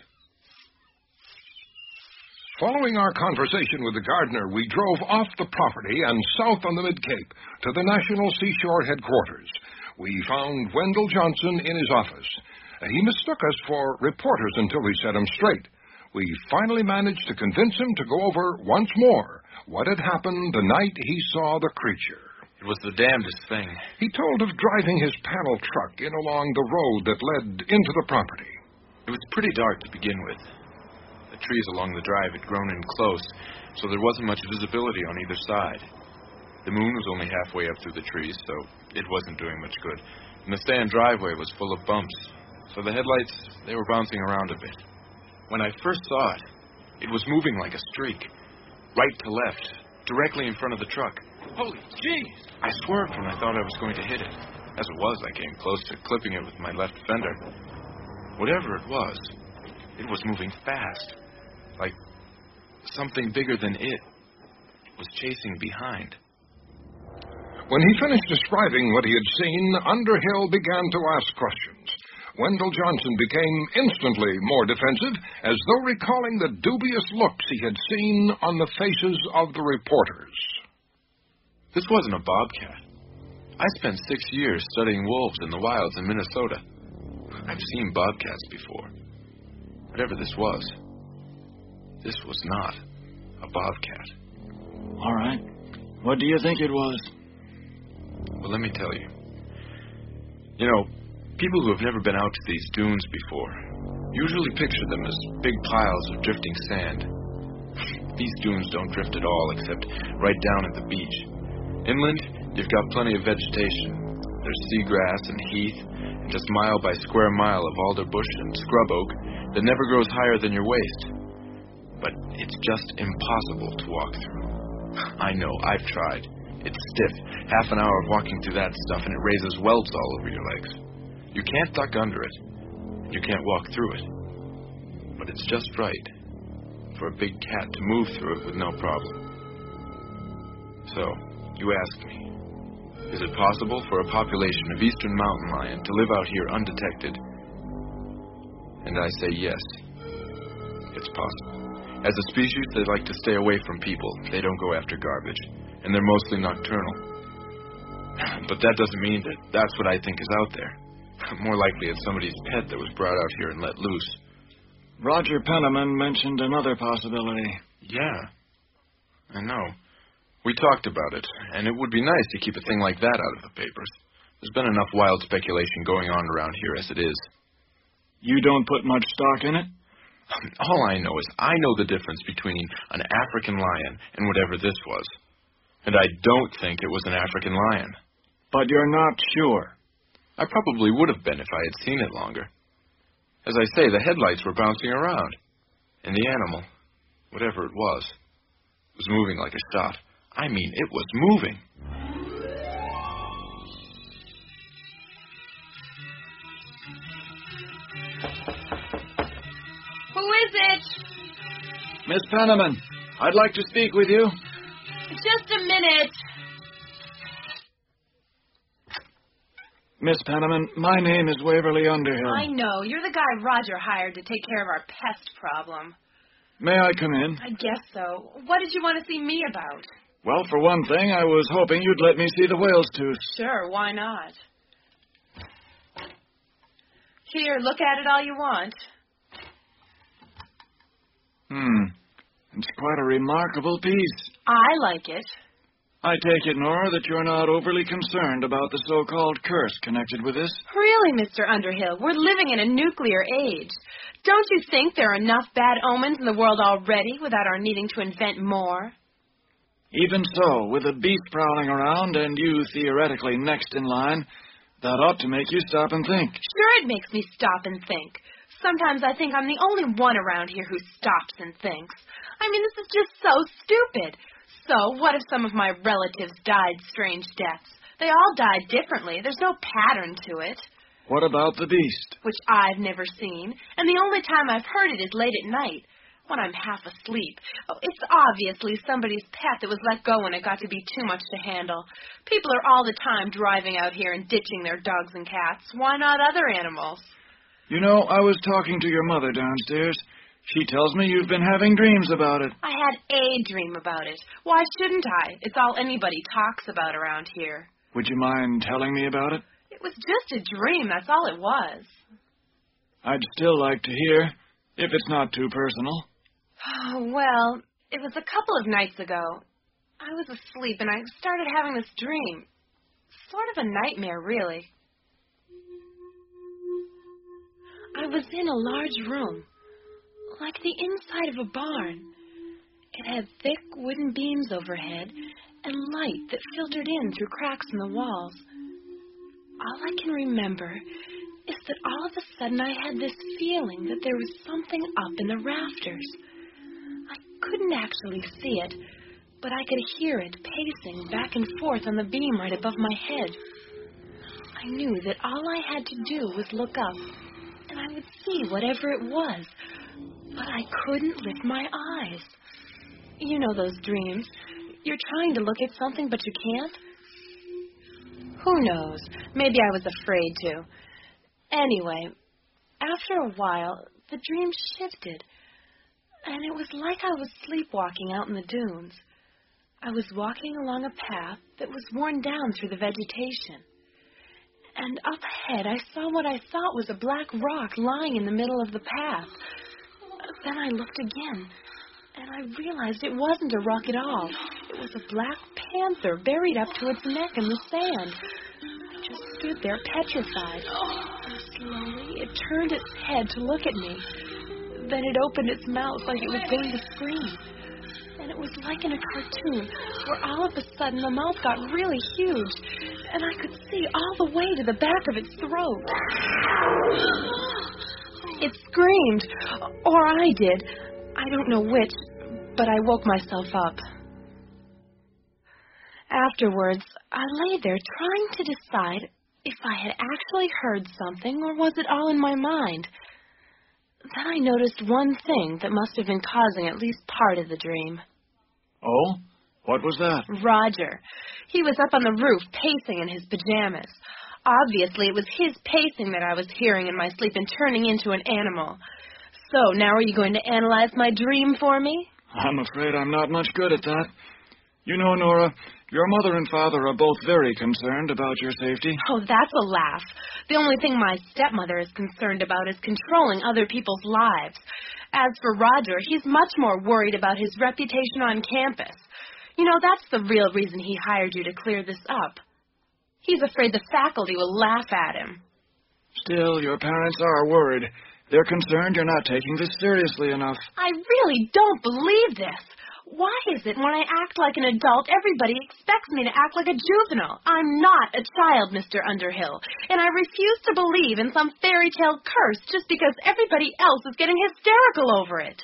Following our conversation with the gardener, we drove off the property and south on the Mid-Cape to the National Seashore Headquarters. We found Wendell Johnson in his office. He mistook us for reporters until we set him straight. We finally managed to convince him to go over once more what had happened the night he saw the creature. It was the damnedest thing. He told of driving his panel truck in along the road that led into the property. It was pretty dark to begin with. The trees along the drive had grown in close, so there wasn't much visibility on either side. The moon was only halfway up through the trees, so it wasn't doing much good. And the stand driveway was full of bumps, so the headlights, they were bouncing around a bit. When I first saw it, it was moving like a streak, right to left, directly in front of the truck. Holy jeez! I swerved when I thought I was going to hit it. As it was, I came close to clipping it with my left fender. Whatever it was moving fast, like something bigger than it was chasing behind. When he finished describing what he had seen, Underhill began to ask questions. Wendell Johnson became instantly more defensive, as though recalling the dubious looks he had seen on the faces of the reporters. This wasn't a bobcat. I spent 6 years studying wolves in the wilds in Minnesota. I've seen bobcats before. Whatever this was not a bobcat. All right. What do you think it was? Well, let me tell you. You know, people who have never been out to these dunes before usually picture them as big piles of drifting sand. These dunes don't drift at all, except right down at the beach. Inland, you've got plenty of vegetation. There's seagrass and heath, and just mile by square mile of alderbush and scrub oak that never grows higher than your waist. But it's just impossible to walk through. I know, I've tried. It's stiff. Half an hour of walking through that stuff and it raises welts all over your legs. You can't duck under it. You can't walk through it. But it's just right for a big cat to move through it with no problem. So, you ask me, is it possible for a population of eastern mountain lion to live out here undetected? And I say yes, it's possible. As a species, they like to stay away from people. They don't go after garbage. And they're mostly nocturnal. But that doesn't mean that that's what I think is out there. More likely it's somebody's pet that was brought out here and let loose. Roger Penniman mentioned another possibility. Yeah, I know. We talked about it, and it would be nice to keep a thing like that out of the papers. There's been enough wild speculation going on around here as it is. You don't put much stock in it? All I know is I know the difference between an African lion and whatever this was. And I don't think it was an African lion. But you're not sure? I probably would have been if I had seen it longer. As I say, the headlights were bouncing around. And the animal, whatever it was moving like a shot. I mean, it was moving. Who is it? Miss Penniman, I'd like to speak with you. Just a minute. Miss Penniman, my name is Waverly Underhill. I know. You're the guy Roger hired to take care of our pest problem. May I come in? I guess so. What did you want to see me about? Well, for one thing, I was hoping you'd let me see the whale's tooth. Sure, why not? Here, look at it all you want. It's quite a remarkable piece. I like it. I take it, Nora, that you're not overly concerned about the so-called curse connected with this? Really, Mr. Underhill, we're living in a nuclear age. Don't you think there are enough bad omens in the world already without our needing to invent more? Even so, with a beast prowling around and you theoretically next in line, that ought to make you stop and think. Sure, it makes me stop and think. Sometimes I think I'm the only one around here who stops and thinks. I mean, this is just so stupid. So, what if some of my relatives died strange deaths? They all died differently. There's no pattern to it. What about the beast? Which I've never seen, and the only time I've heard it is late at night, when I'm half asleep. Oh, it's obviously somebody's pet that was let go when it got to be too much to handle. People are all the time driving out here and ditching their dogs and cats. Why not other animals? You know, I was talking to your mother downstairs. She tells me you've been having dreams about it. I had a dream about it. Why shouldn't I? It's all anybody talks about around here. Would you mind telling me about it? It was just a dream, that's all it was. I'd still like to hear, if it's not too personal. Oh, well, it was a couple of nights ago. I was asleep and I started having this dream. Sort of a nightmare, really. I was in a large room, like the inside of a barn. It had thick wooden beams overhead and light that filtered in through cracks in the walls. All I can remember is that all of a sudden I had this feeling that there was something up in the rafters. I couldn't actually see it, but I could hear it pacing back and forth on the beam right above my head. I knew that all I had to do was look up, and I would see whatever it was, but I couldn't lift my eyes. You know those dreams. You're trying to look at something, but you can't. Who knows? Maybe I was afraid to. Anyway, after a while, the dream shifted, and it was like I was sleepwalking out in the dunes. I was walking along a path that was worn down through the vegetation. And up ahead, I saw what I thought was a black rock lying in the middle of the path. Then I looked again, and I realized it wasn't a rock at all. It was a black panther buried up to its neck in the sand. I just stood there petrified. And slowly, it turned its head to look at me. Then it opened its mouth like it was going to scream. And it was like in a cartoon, where all of a sudden the mouth got really huge, and I could see all the way to the back of its throat. It screamed, or I did. I don't know which, but I woke myself up. Afterwards, I lay there trying to decide if I had actually heard something, or was it all in my mind. Then I noticed one thing that must have been causing at least part of the dream. Oh? What was that? Roger. He was up on the roof, pacing in his pajamas. Obviously, it was his pacing that I was hearing in my sleep and turning into an animal. So, now are you going to analyze my dream for me? I'm afraid I'm not much good at that. You know, Nora, your mother and father are both very concerned about your safety. Oh, that's a laugh. The only thing my stepmother is concerned about is controlling other people's lives. As for Roger, he's much more worried about his reputation on campus. You know, that's the real reason he hired you to clear this up. He's afraid the faculty will laugh at him. Still, your parents are worried. They're concerned you're not taking this seriously enough. I really don't believe this. Why is it when I act like an adult, everybody expects me to act like a juvenile? I'm not a child, Mr. Underhill, and I refuse to believe in some fairy tale curse just because everybody else is getting hysterical over it.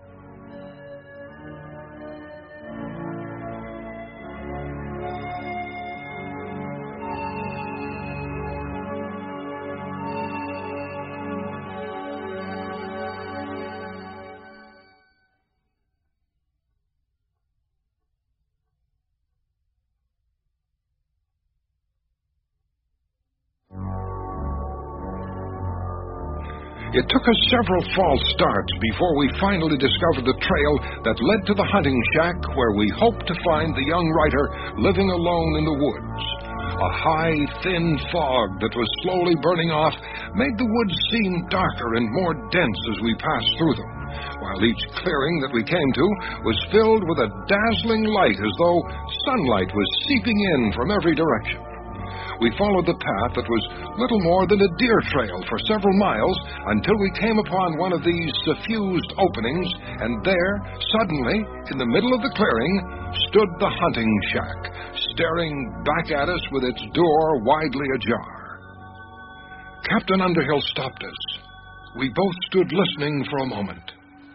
It took us several false starts before we finally discovered the trail that led to the hunting shack where we hoped to find the young writer living alone in the woods. A high, thin fog that was slowly burning off made the woods seem darker and more dense as we passed through them. while each clearing that we came to was filled with a dazzling light as though sunlight was seeping in from every direction. We followed the path that was little more than a deer trail for several miles until we came upon one of these suffused openings, and there, suddenly, in the middle of the clearing, stood the hunting shack, staring back at us with its door widely ajar. Captain Underhill stopped us. We both stood listening for a moment.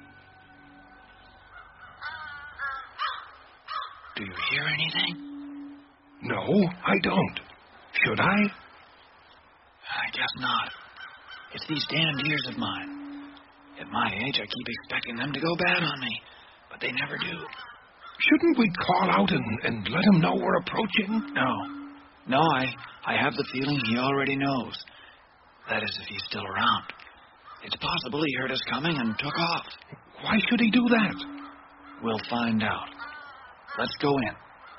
Do you hear anything? No, I don't. Should I? I guess not. It's these damned ears of mine. At my age, I keep expecting them to go bad on me, but they never do. Shouldn't we call out and let him know we're approaching? No, I have the feeling he already knows. That is, if he's still around. It's possible he heard us coming and took off. Why should he do that? We'll find out. Let's go in.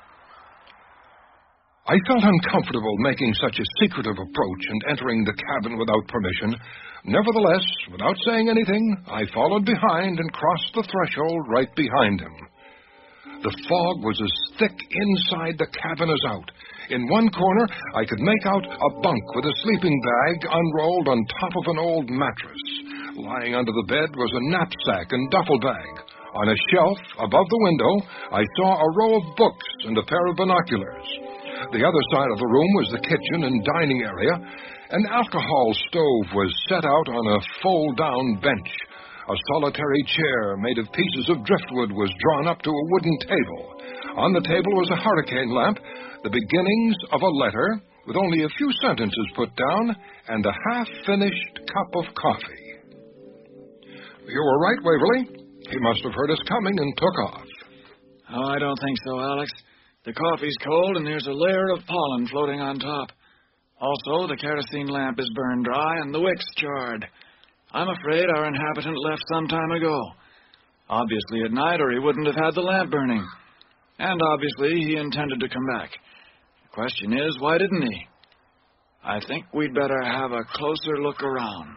I felt uncomfortable making such a secretive approach and entering the cabin without permission. Nevertheless, without saying anything, I followed behind and crossed the threshold right behind him. The fog was as thick inside the cabin as out. In one corner, I could make out a bunk with a sleeping bag unrolled on top of an old mattress. Lying under the bed was a knapsack and duffel bag. On a shelf above the window, I saw a row of books and a pair of binoculars. The other side of the room was the kitchen and dining area. An alcohol stove was set out on a fold-down bench. A solitary chair made of pieces of driftwood was drawn up to a wooden table. On the table was a hurricane lamp, the beginnings of a letter, with only a few sentences put down, and a half-finished cup of coffee. You were right, Waverly. He must have heard us coming and took off. Oh, I don't think so, Alex. The coffee's cold, and there's a layer of pollen floating on top. Also, the kerosene lamp is burned dry, and the wick's charred. I'm afraid our inhabitant left some time ago. Obviously at night, or he wouldn't have had the lamp burning. And obviously he intended to come back. The question is, why didn't he? I think we'd better have a closer look around.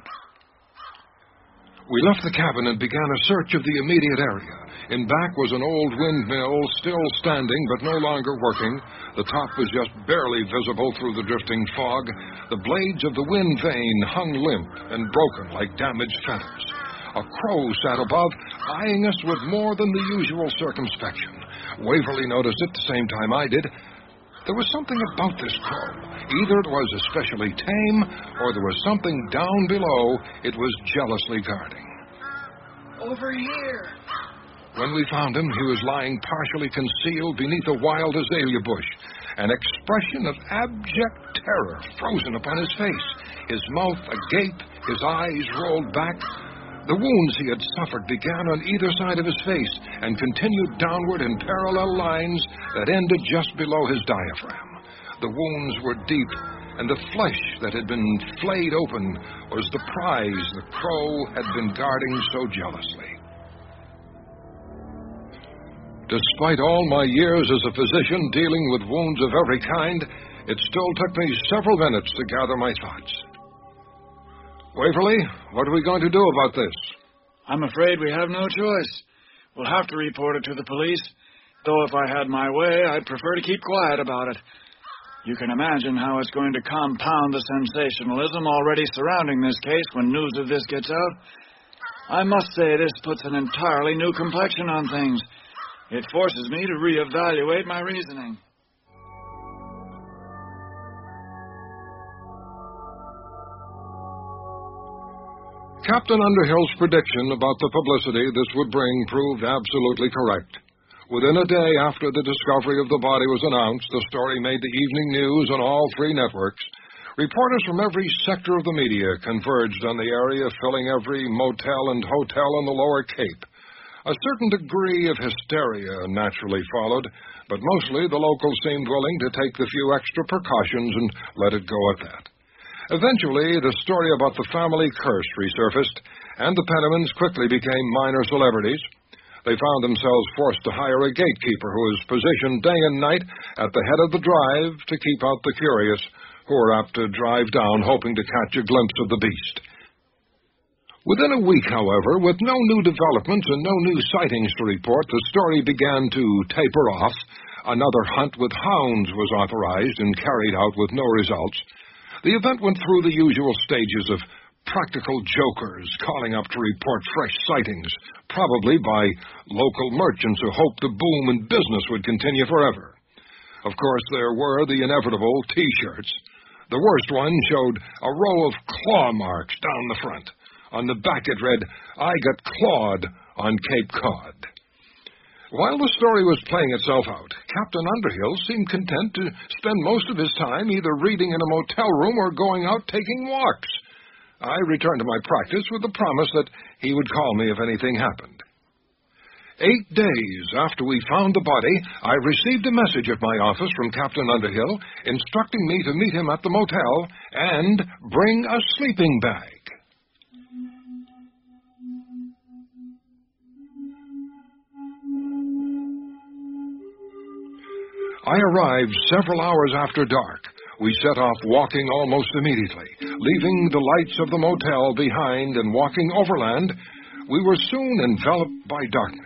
We left the cabin and began a search of the immediate area. In back was an old windmill, still standing but no longer working. The top was just barely visible through the drifting fog. The blades of the wind vane hung limp and broken like damaged feathers. A crow sat above, eyeing us with more than the usual circumspection. Waverly noticed it the same time I did. There was something about this crow. Either it was especially tame, or there was something down below it was jealously guarding. Over here. When we found him, he was lying partially concealed beneath a wild azalea bush, an expression of abject terror frozen upon his face, his mouth agape, his eyes rolled back. The wounds he had suffered began on either side of his face and continued downward in parallel lines that ended just below his diaphragm. The wounds were deep, and the flesh that had been flayed open was the prize the crow had been guarding so jealously. Despite all my years as a physician dealing with wounds of every kind, it still took me several minutes to gather my thoughts. Waverly, what are we going to do about this? I'm afraid we have no choice. We'll have to report it to the police, though if I had my way, I'd prefer to keep quiet about it. You can imagine how it's going to compound the sensationalism already surrounding this case when news of this gets out. I must say this puts an entirely new complexion on things. It forces me to reevaluate my reasoning. Captain Underhill's prediction about the publicity this would bring proved absolutely correct. Within a day after the discovery of the body was announced, the story made the evening news on all three networks. Reporters from every sector of the media converged on the area, filling every motel and hotel on the Lower Cape. A certain degree of hysteria naturally followed, but mostly the locals seemed willing to take the few extra precautions and let it go at that. Eventually, the story about the family curse resurfaced, and the Penimans quickly became minor celebrities. They found themselves forced to hire a gatekeeper who was positioned day and night at the head of the drive to keep out the curious, who were apt to drive down hoping to catch a glimpse of the beast. Within a week, however, with no new developments and no new sightings to report, the story began to taper off. Another hunt with hounds was authorized and carried out with no results. The event went through the usual stages of practical jokers calling up to report fresh sightings, probably by local merchants who hoped the boom in business would continue forever. Of course, there were the inevitable T-shirts. The worst one showed a row of claw marks down the front. On the back it read, "I got clawed on Cape Cod." While the story was playing itself out, Captain Underhill seemed content to spend most of his time either reading in a motel room or going out taking walks. I returned to my practice with the promise that he would call me if anything happened. 8 days after we found the body, I received a message at my office from Captain Underhill instructing me to meet him at the motel and bring a sleeping bag. I arrived several hours after dark. We set off walking almost immediately. Leaving the lights of the motel behind and walking overland, we were soon enveloped by darkness.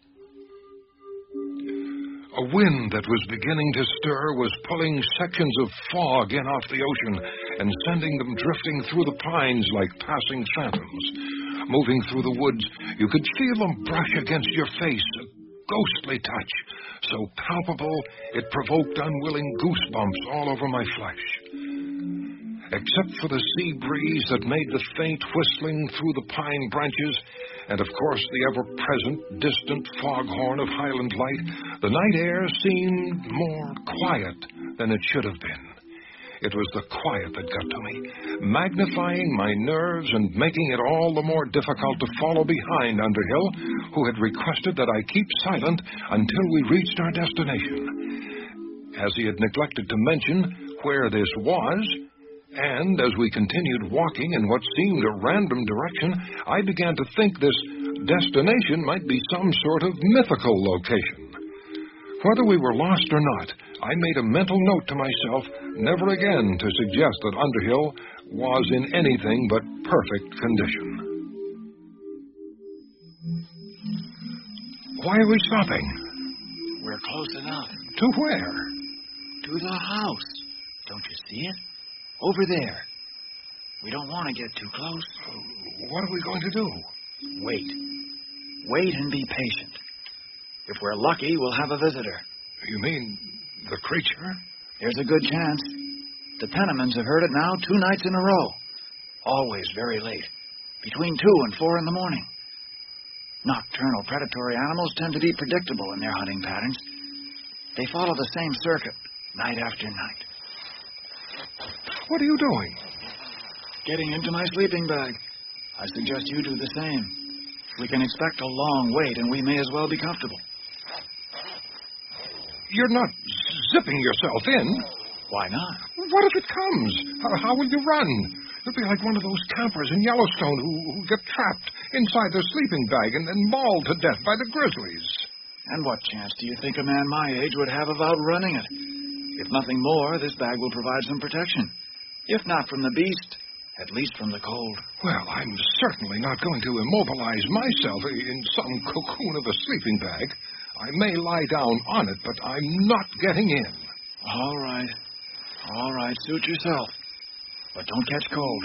A wind that was beginning to stir was pulling sections of fog in off the ocean and sending them drifting through the pines like passing phantoms. Moving through the woods, you could feel them brush against your face, a ghostly touch, so palpable it provoked unwilling goosebumps all over my flesh. Except for the sea breeze that made the faint whistling through the pine branches, and of course the ever-present distant foghorn of Highland Light, the night air seemed more quiet than it should have been. It was the quiet that got to me, magnifying my nerves and making it all the more difficult to follow behind Underhill, who had requested that I keep silent until we reached our destination. As he had neglected to mention where this was, and as we continued walking in what seemed a random direction, I began to think this destination might be some sort of mythical location. Whether we were lost or not, I made a mental note to myself never again to suggest that Underhill was in anything but perfect condition. Why are we stopping? We're close enough. To where? To the house. Don't you see it? Over there. We don't want to get too close. What are we going to do? Wait. Wait and be patient. If we're lucky, we'll have a visitor. You mean the creature? There's a good chance. The Penimans have heard it now 2 nights in a row. Always very late. Between 2 and 4 in the morning. Nocturnal predatory animals tend to be predictable in their hunting patterns. They follow the same circuit, night after night. What are you doing? Getting into my sleeping bag. I suggest you do the same. We can expect a long wait, and we may as well be comfortable. You're not zipping yourself in. Why not? What if it comes? How will you run? You'll be like one of those campers in Yellowstone who get trapped inside their sleeping bag and then mauled to death by the grizzlies. And what chance do you think a man my age would have of outrunning it? If nothing more, this bag will provide some protection. If not from the beast, at least from the cold. Well, I'm certainly not going to immobilize myself in some cocoon of a sleeping bag. I may lie down on it, but I'm not getting in. All right. All right, suit yourself. But don't catch cold.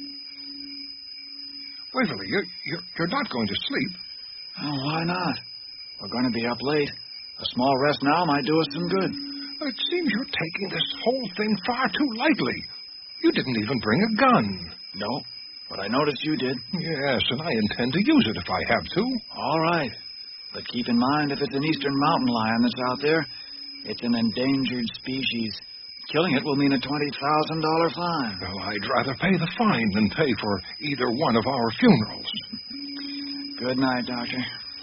Waverly, you're not going to sleep. Oh, why not? We're going to be up late. A small rest now might do us some good. It seems you're taking this whole thing far too lightly. You didn't even bring a gun. No, but I noticed you did. Yes, and I intend to use it if I have to. All right. But keep in mind, if it's an eastern mountain lion that's out there, it's an endangered species. Killing it will mean a $20,000 fine. Well, I'd rather pay the fine than pay for either one of our funerals. Good night, Doctor.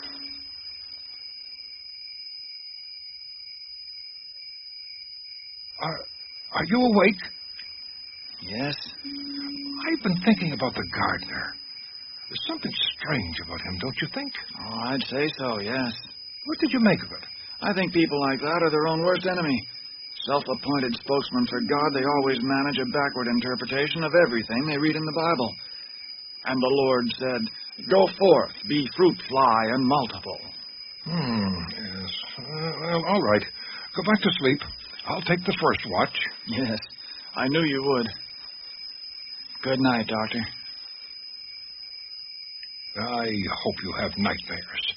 Are you awake? Yes. I've been thinking about the gardener. There's something strange about him, don't you think? Oh, I'd say so, yes. What did you make of it? I think people like that are their own worst enemy. Self-appointed spokesmen for God, they always manage a backward interpretation of everything they read in the Bible. And the Lord said, "Go forth, be fruit, fly, and multiple." Yes. Well, all right. Go back to sleep. I'll take the first watch. Yes, I knew you would. Good night, Doctor. I hope you have nightmares.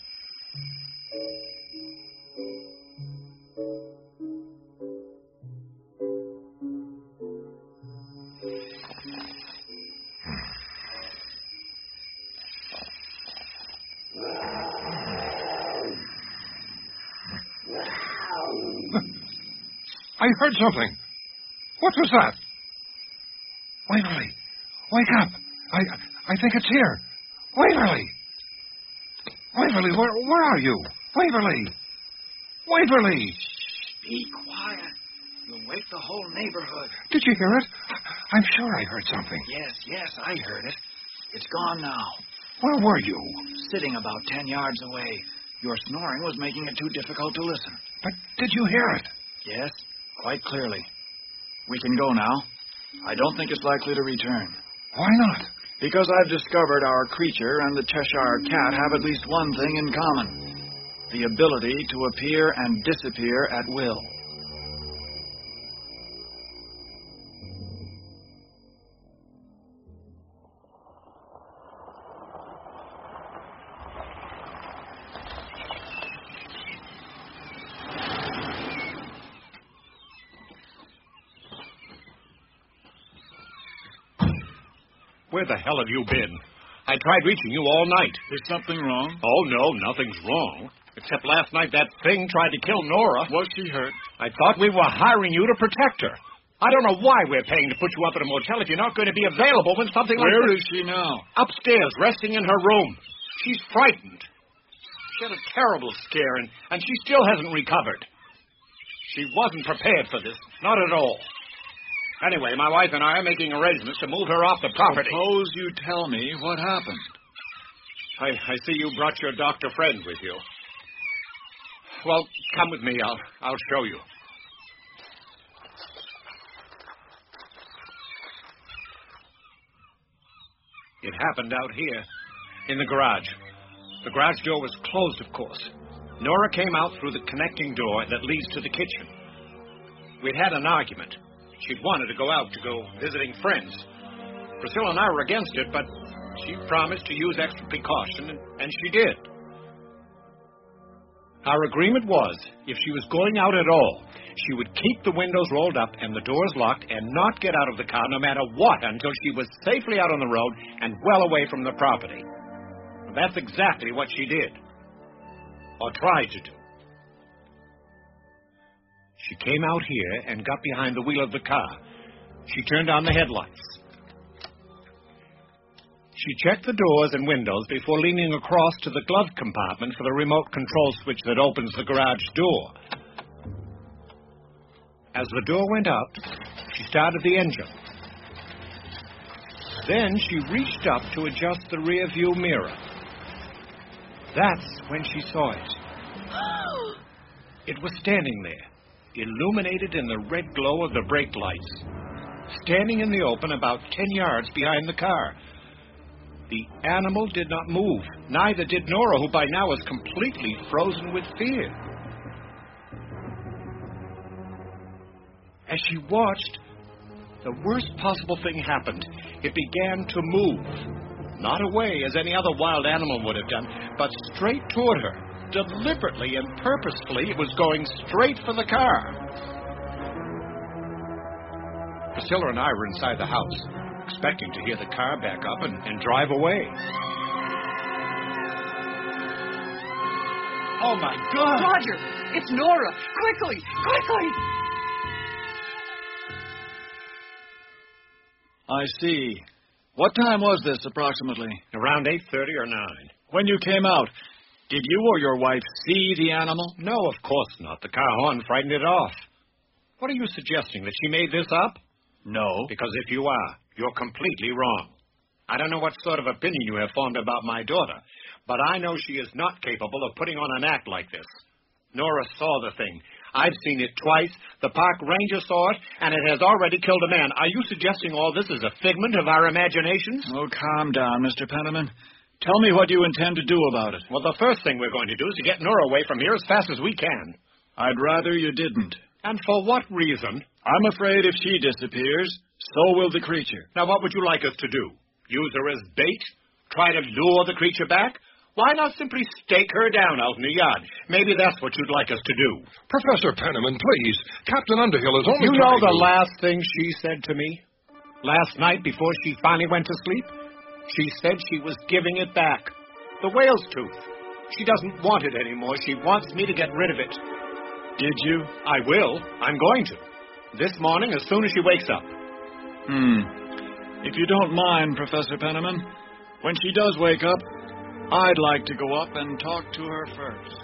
I heard something. What was that? Waverly, wake up. I think it's here. Waverly! Waverly, where are you? Waverly! Waverly! Shh, be quiet. You'll wake the whole neighborhood. Did you hear it? I'm sure I heard something. Yes, I heard it. It's gone now. Where were you? Sitting about 10 yards away. Your snoring was making it too difficult to listen. But did you hear it? Yes, quite clearly. We can go now. I don't think it's likely to return. Why not? Because I've discovered our creature and the Cheshire Cat have at least one thing in common. The ability to appear and disappear at will. Where the hell have you been? I tried reaching you all night. Is something wrong? Oh, no, nothing's wrong. Except last night that thing tried to kill Nora. Was she hurt? I thought we were hiring you to protect her. I don't know why we're paying to put you up at a motel if you're not going to be available when something like Where this... is she now? Upstairs, resting in her room. She's frightened. She had a terrible scare, and she still hasn't recovered. She wasn't prepared for this. Not at all. Anyway, my wife and I are making arrangements to move her off the property. Suppose you tell me what happened. I see you brought your doctor friend with you. Well, come with me. I'll show you. It happened out here, in the garage. The garage door was closed, of course. Nora came out through the connecting door that leads to the kitchen. We'd had an argument. She'd wanted to go out to go visiting friends. Priscilla and I were against it, but she promised to use extra precaution, and she did. Our agreement was, if she was going out at all, she would keep the windows rolled up and the doors locked and not get out of the car no matter what until she was safely out on the road and well away from the property. That's exactly what she did. Or tried to do. She came out here and got behind the wheel of the car. She turned on the headlights. She checked the doors and windows before leaning across to the glove compartment for the remote control switch that opens the garage door. As the door went up, she started the engine. Then she reached up to adjust the rear view mirror. That's when she saw it. It was standing there, illuminated in the red glow of the brake lights, standing in the open about 10 yards behind the car. The animal did not move. Neither did Nora, who by now was completely frozen with fear. As she watched, the worst possible thing happened. It began to move. Not away as any other wild animal would have done, but straight toward her. Deliberately and purposefully, it was going straight for the car. Priscilla and I were inside the house, expecting to hear the car back up and drive away. Oh, my God! Roger, it's Nora. Quickly, quickly! I see. What time was this, approximately? Around 8:30 or 9. When you came out, did you or your wife see the animal? No, of course not. The car horn frightened it off. What are you suggesting, that she made this up? No. Because if you are, you're completely wrong. I don't know what sort of opinion you have formed about my daughter, but I know she is not capable of putting on an act like this. Nora saw the thing. I've seen it twice. The park ranger saw it, and it has already killed a man. Are you suggesting all this is a figment of our imaginations? Oh, calm down, Mr. Penniman. Tell me what you intend to do about it. Well, the first thing we're going to do is to get Nora away from here as fast as we can. I'd rather you didn't. And for what reason? I'm afraid if she disappears, so will the creature. Now, what would you like us to do? Use her as bait? Try to lure the creature back? Why not simply stake her down out in the yard? Maybe that's what you'd like us to do. Professor Penniman, please. Captain Underhill is only You know trying the to... last thing she said to me? Last night before she finally went to sleep? She said she was giving it back. The whale's tooth. She doesn't want it anymore. She wants me to get rid of it. Did you? I will. I'm going to. This morning, as soon as she wakes up. If you don't mind, Professor Penniman, when she does wake up, I'd like to go up and talk to her first.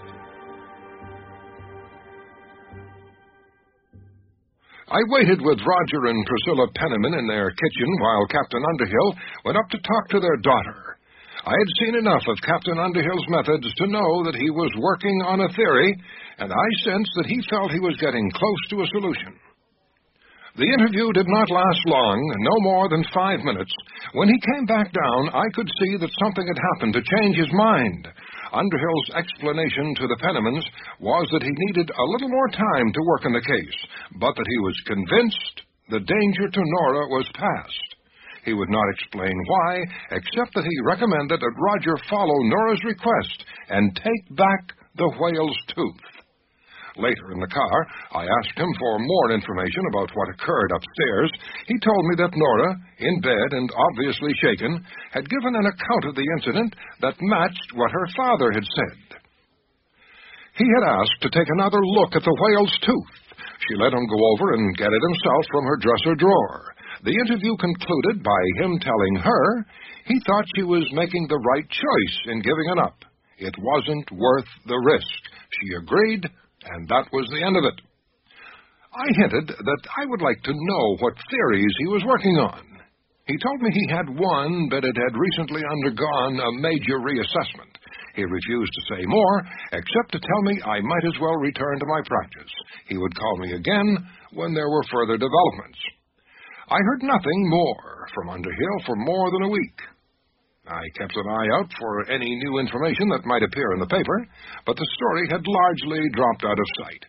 I waited with Roger and Priscilla Penniman in their kitchen while Captain Underhill went up to talk to their daughter. I had seen enough of Captain Underhill's methods to know that he was working on a theory, and I sensed that he felt he was getting close to a solution. The interview did not last long, no more than 5 minutes. When he came back down, I could see that something had happened to change his mind. Underhill's explanation to the Pennimans was that he needed a little more time to work on the case, but that he was convinced the danger to Nora was past. He would not explain why, except that he recommended that Roger follow Nora's request and take back the whale's tooth. Later in the car, I asked him for more information about what occurred upstairs. He told me that Nora, in bed and obviously shaken, had given an account of the incident that matched what her father had said. He had asked to take another look at the whale's tooth. She let him go over and get it himself from her dresser drawer. The interview concluded by him telling her he thought she was making the right choice in giving it up. It wasn't worth the risk. She agreed, and that was the end of it. I hinted that I would like to know what theories he was working on. He told me he had one, but it had recently undergone a major reassessment. He refused to say more, except to tell me I might as well return to my practice. He would call me again when there were further developments. I heard nothing more from Underhill for more than a week. I kept an eye out for any new information that might appear in the paper, but the story had largely dropped out of sight.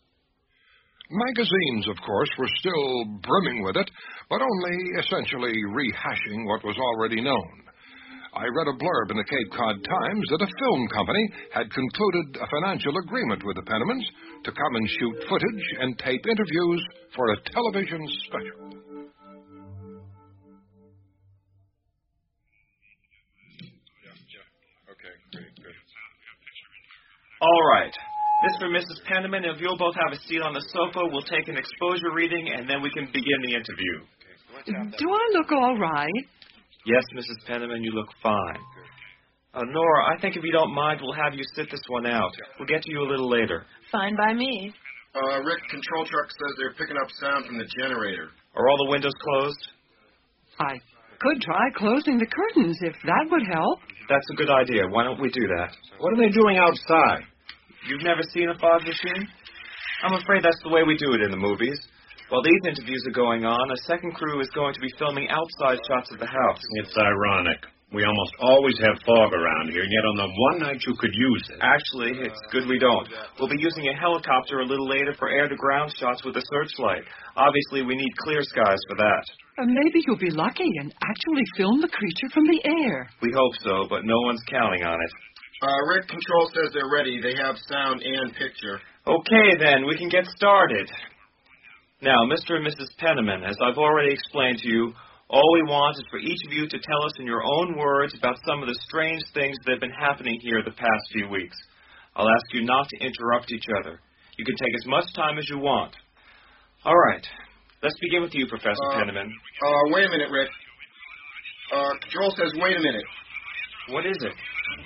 Magazines, of course, were still brimming with it, but only essentially rehashing what was already known. I read a blurb in the Cape Cod Times that a film company had concluded a financial agreement with the Pennimans to come and shoot footage and tape interviews for a television special. All right. This for Mrs. Penniman. If you'll both have a seat on the sofa, we'll take an exposure reading, and then we can begin the interview. Do I look all right? Yes, Mrs. Penniman, you look fine. Nora, I think if you don't mind, we'll have you sit this one out. We'll get to you a little later. Fine by me. Rick, control truck says they're picking up sound from the generator. Are all the windows closed? I could try closing the curtains if that would help. That's a good idea. Why don't we do that? What are they doing outside? You've never seen a fog machine? I'm afraid that's the way we do it in the movies. While these interviews are going on, a second crew is going to be filming outside shots of the house. It's ironic. We almost always have fog around here, and yet on the one night you could use it. Actually, it's good we don't. We'll be using a helicopter a little later for air-to-ground shots with a searchlight. Obviously, we need clear skies for that. Maybe you'll be lucky and actually film the creature from the air. We hope so, but no one's counting on it. Rick, control says they're ready. They have sound and picture. Okay, then, we can get started. Now, Mr. and Mrs. Penniman, as I've already explained to you, all we want is for each of you to tell us in your own words about some of the strange things that have been happening here the past few weeks. I'll ask you not to interrupt each other. You can take as much time as you want. All right. Let's begin with you, Professor Penniman. Wait a minute, Rick. Control says wait a minute. What is it?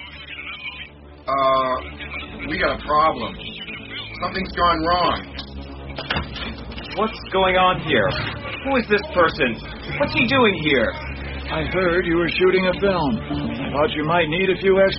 We got a problem. Something's gone wrong. What's going on here? Who is this person? What's he doing here? I heard you were shooting a film. Thought you might need a few extras.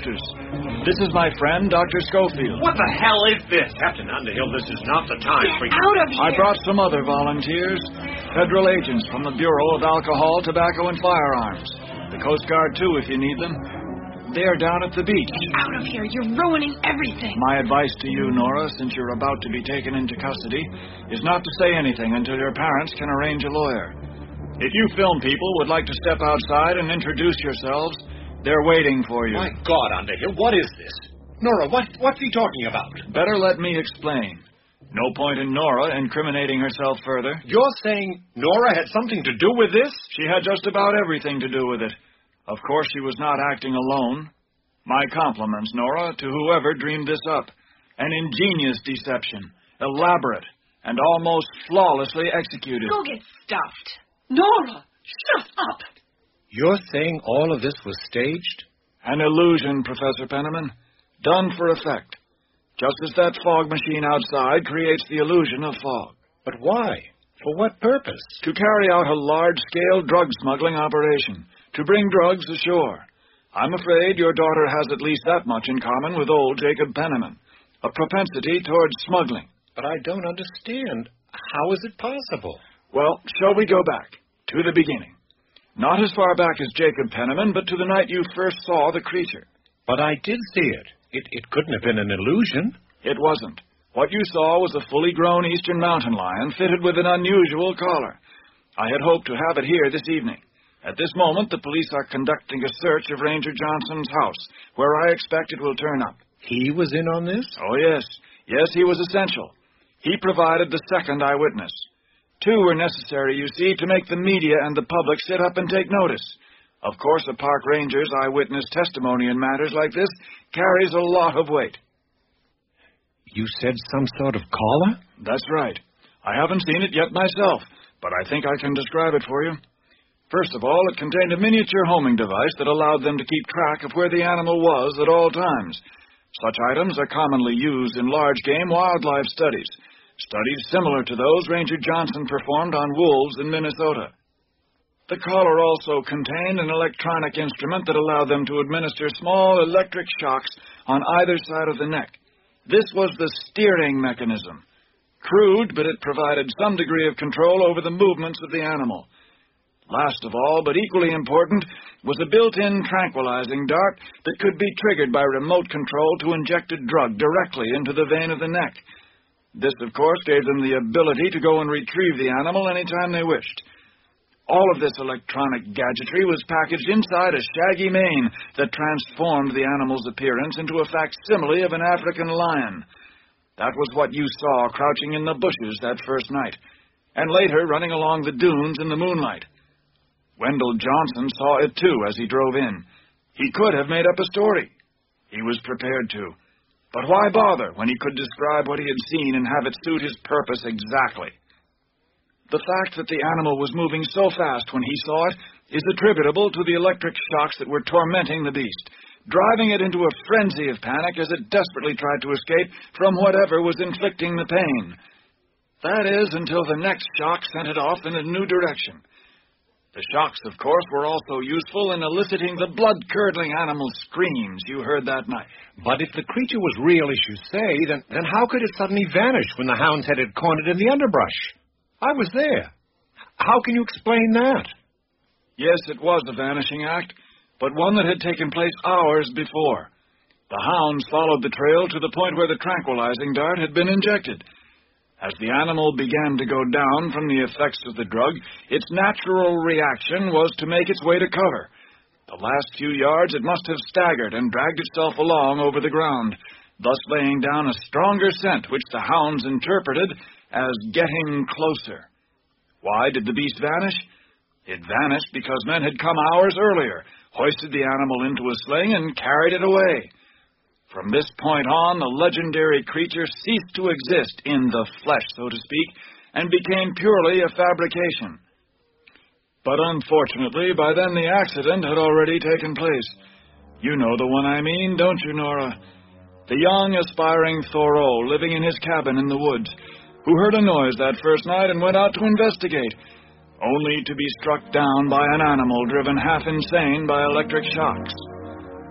This is my friend, Dr. Schofield. What the hell is this? Captain Underhill, this is not the time for you. Out of here! I brought some other volunteers, federal agents from the Bureau of Alcohol, Tobacco, and Firearms. The Coast Guard, too, if you need them. They're down at the beach. Out of here. You're ruining everything. My advice to you, Nora, since you're about to be taken into custody, is not to say anything until your parents can arrange a lawyer. If you film people would like to step outside and introduce yourselves, they're waiting for you. My God, Underhill, what is this? Nora, what's he talking about? Better let me explain. No point in Nora incriminating herself further. You're saying Nora had something to do with this? She had just about everything to do with it. Of course, she was not acting alone. My compliments, Nora, to whoever dreamed this up. An ingenious deception, elaborate, and almost flawlessly executed. Go get stuffed. Nora, shut up. You're saying all of this was staged? An illusion, Professor Penniman. Done for effect. Just as that fog machine outside creates the illusion of fog. But why? For what purpose? To carry out a large-scale drug smuggling operation. To bring drugs ashore. I'm afraid your daughter has at least that much in common with old Jacob Penniman. A propensity towards smuggling. But I don't understand. How is it possible? Well, shall we go back? To the beginning. Not as far back as Jacob Penniman, but to the night you first saw the creature. But I did see it. It couldn't have been an illusion. It wasn't. What you saw was a fully grown eastern mountain lion fitted with an unusual collar. I had hoped to have it here this evening. At this moment, the police are conducting a search of Ranger Johnson's house, where I expect it will turn up. He was in on this? Oh, yes. Yes, he was essential. He provided the second eyewitness. 2 were necessary, you see, to make the media and the public sit up and take notice. Of course, a park ranger's eyewitness testimony in matters like this carries a lot of weight. You said some sort of collar? That's right. I haven't seen it yet myself, but I think I can describe it for you. First of all, it contained a miniature homing device that allowed them to keep track of where the animal was at all times. Such items are commonly used in large-game wildlife studies similar to those Ranger Johnson performed on wolves in Minnesota. The collar also contained an electronic instrument that allowed them to administer small electric shocks on either side of the neck. This was the steering mechanism. Crude, but it provided some degree of control over the movements of the animal. Last of all, but equally important, was a built-in tranquilizing dart that could be triggered by remote control to inject a drug directly into the vein of the neck. This, of course, gave them the ability to go and retrieve the animal anytime they wished. All of this electronic gadgetry was packaged inside a shaggy mane that transformed the animal's appearance into a facsimile of an African lion. That was what you saw crouching in the bushes that first night, and later running along the dunes in the moonlight. Wendell Johnson saw it, too, as he drove in. He could have made up a story. He was prepared to. But why bother when he could describe what he had seen and have it suit his purpose exactly? The fact that the animal was moving so fast when he saw it is attributable to the electric shocks that were tormenting the beast, driving it into a frenzy of panic as it desperately tried to escape from whatever was inflicting the pain. That is, until the next shock sent it off in a new direction. The shocks, of course, were also useful in eliciting the blood-curdling animal screams you heard that night. But if the creature was real, as you say, then how could it suddenly vanish when the hounds had it cornered in the underbrush? I was there. How can you explain that? Yes, it was a vanishing act, but one that had taken place hours before. The hounds followed the trail to the point where the tranquilizing dart had been injected. As the animal began to go down from the effects of the drug, its natural reaction was to make its way to cover. The last few yards it must have staggered and dragged itself along over the ground, thus laying down a stronger scent which the hounds interpreted as getting closer. Why did the beast vanish? It vanished because men had come hours earlier, hoisted the animal into a sling, and carried it away. From this point on, the legendary creature ceased to exist in the flesh, so to speak, and became purely a fabrication. But unfortunately, by then the accident had already taken place. You know the one I mean, don't you, Nora? The young, aspiring Thoreau living in his cabin in the woods, who heard a noise that first night and went out to investigate, only to be struck down by an animal driven half insane by electric shocks.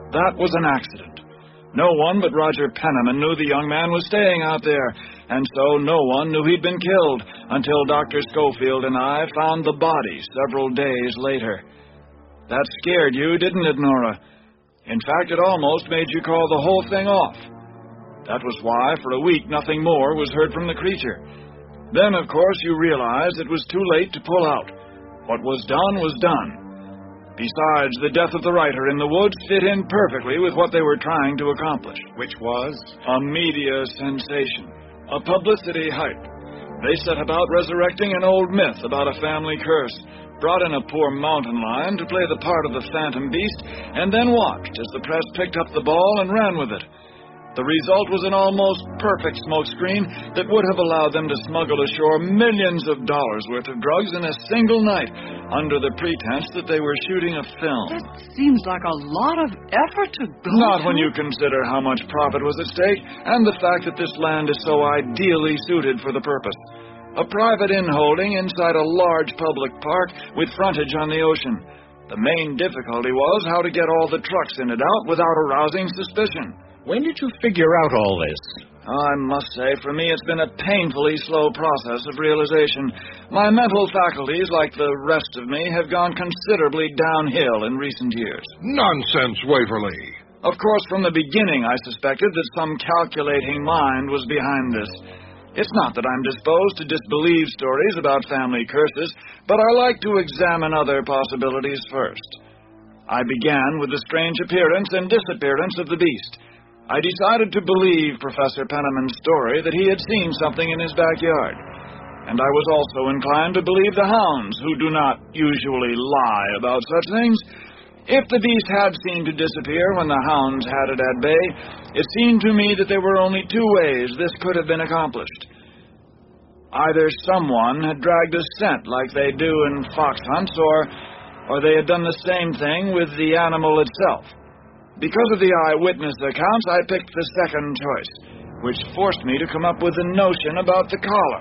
That was an accident. No one but Roger Penniman knew the young man was staying out there, and so no one knew he'd been killed until Dr. Schofield and I found the body several days later. That scared you, didn't it, Nora? In fact, it almost made you call the whole thing off. That was why, for a week, nothing more was heard from the creature. Then, of course, you realized it was too late to pull out. What was done was done. Besides, the death of the writer in the woods fit in perfectly with what they were trying to accomplish. Which was? A media sensation. A publicity hype. They set about resurrecting an old myth about a family curse, brought in a poor mountain lion to play the part of the phantom beast, and then watched as the press picked up the ball and ran with it. The result was an almost perfect smokescreen that would have allowed them to smuggle ashore millions of dollars worth of drugs in a single night under the pretense that they were shooting a film. That seems like a lot of effort to go Not to. when you consider how much profit was at stake and the fact that this land is so ideally suited for the purpose. A private inn-holding inside a large public park with frontage on the ocean. The main difficulty was how to get all the trucks in and out without arousing suspicion. When did you figure out all this? I must say, for me, it's been a painfully slow process of realization. My mental faculties, like the rest of me, have gone considerably downhill in recent years. Nonsense, Waverly. Of course, from the beginning, I suspected that some calculating mind was behind this. It's not that I'm disposed to disbelieve stories about family curses, but I like to examine other possibilities first. I began with the strange appearance and disappearance of the beast. I decided to believe Professor Penniman's story that he had seen something in his backyard. And I was also inclined to believe the hounds, who do not usually lie about such things. If the beast had seemed to disappear when the hounds had it at bay, it seemed to me that there were only two ways this could have been accomplished. Either someone had dragged a scent like they do in fox hunts, or they had done the same thing with the animal itself. Because of the eyewitness accounts, I picked the second choice, which forced me to come up with a notion about the collar.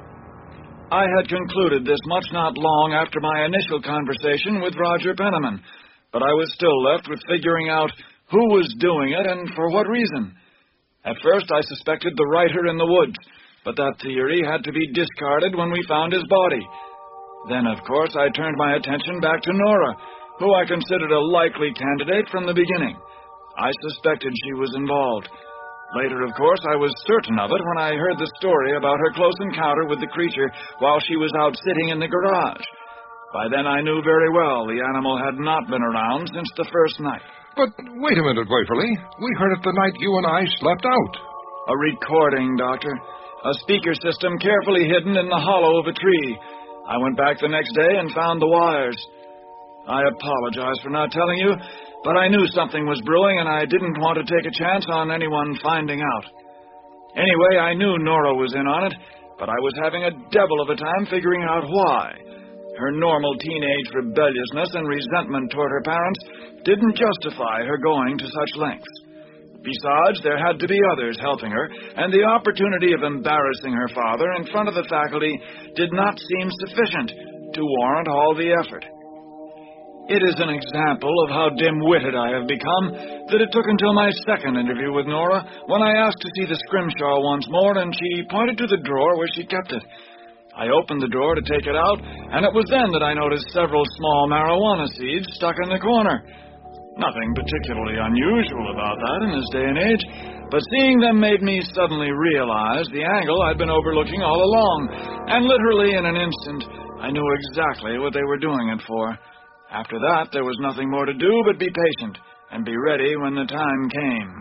I had concluded this much not long after my initial conversation with Roger Penniman, but I was still left with figuring out who was doing it and for what reason. At first, I suspected the writer in the woods, but that theory had to be discarded when we found his body. Then, of course, I turned my attention back to Nora, who I considered a likely candidate from the beginning. I suspected she was involved. Later, of course, I was certain of it when I heard the story about her close encounter with the creature while she was out sitting in the garage. By then, I knew very well the animal had not been around since the first night. But wait a minute, Waverly. We heard it the night you and I slept out. A recording, Doctor. A speaker system carefully hidden in the hollow of a tree. I went back the next day and found the wires. I apologize for not telling you, but I knew something was brewing, and I didn't want to take a chance on anyone finding out. Anyway, I knew Nora was in on it, but I was having a devil of a time figuring out why. Her normal teenage rebelliousness and resentment toward her parents didn't justify her going to such lengths. Besides, there had to be others helping her, and the opportunity of embarrassing her father in front of the faculty did not seem sufficient to warrant all the effort. It is an example of how dim-witted I have become that it took until my second interview with Nora when I asked to see the scrimshaw once more, and she pointed to the drawer where she kept it. I opened the drawer to take it out, and it was then that I noticed several small marijuana seeds stuck in the corner. Nothing particularly unusual about that in this day and age, but seeing them made me suddenly realize the angle I'd been overlooking all along, and literally in an instant, I knew exactly what they were doing it for. After that, there was nothing more to do but be patient and be ready when the time came.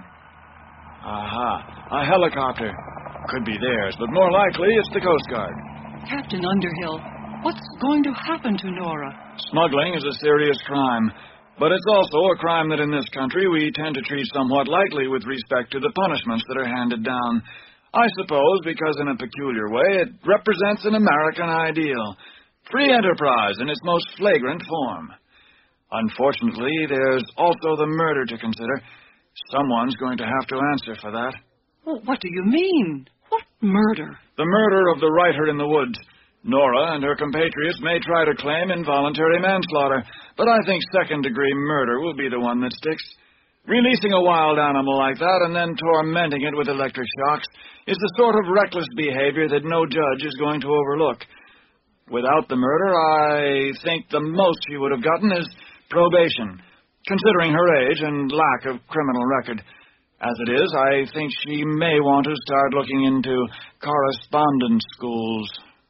Aha, a helicopter. Could be theirs, but more likely it's the Coast Guard. Captain Underhill, what's going to happen to Nora? Smuggling is a serious crime, but it's also a crime that in this country we tend to treat somewhat lightly with respect to the punishments that are handed down. I suppose because in a peculiar way it represents an American ideal. Free enterprise in its most flagrant form. Unfortunately, there's also the murder to consider. Someone's going to have to answer for that. Well, what do you mean? What murder? The murder of the writer in the woods. Nora and her compatriots may try to claim involuntary manslaughter, but I think second-degree murder will be the one that sticks. Releasing a wild animal like that and then tormenting it with electric shocks is the sort of reckless behavior that no judge is going to overlook. Without the murder, I think the most she would have gotten is probation, considering her age and lack of criminal record. As it is, I think she may want to start looking into correspondence schools.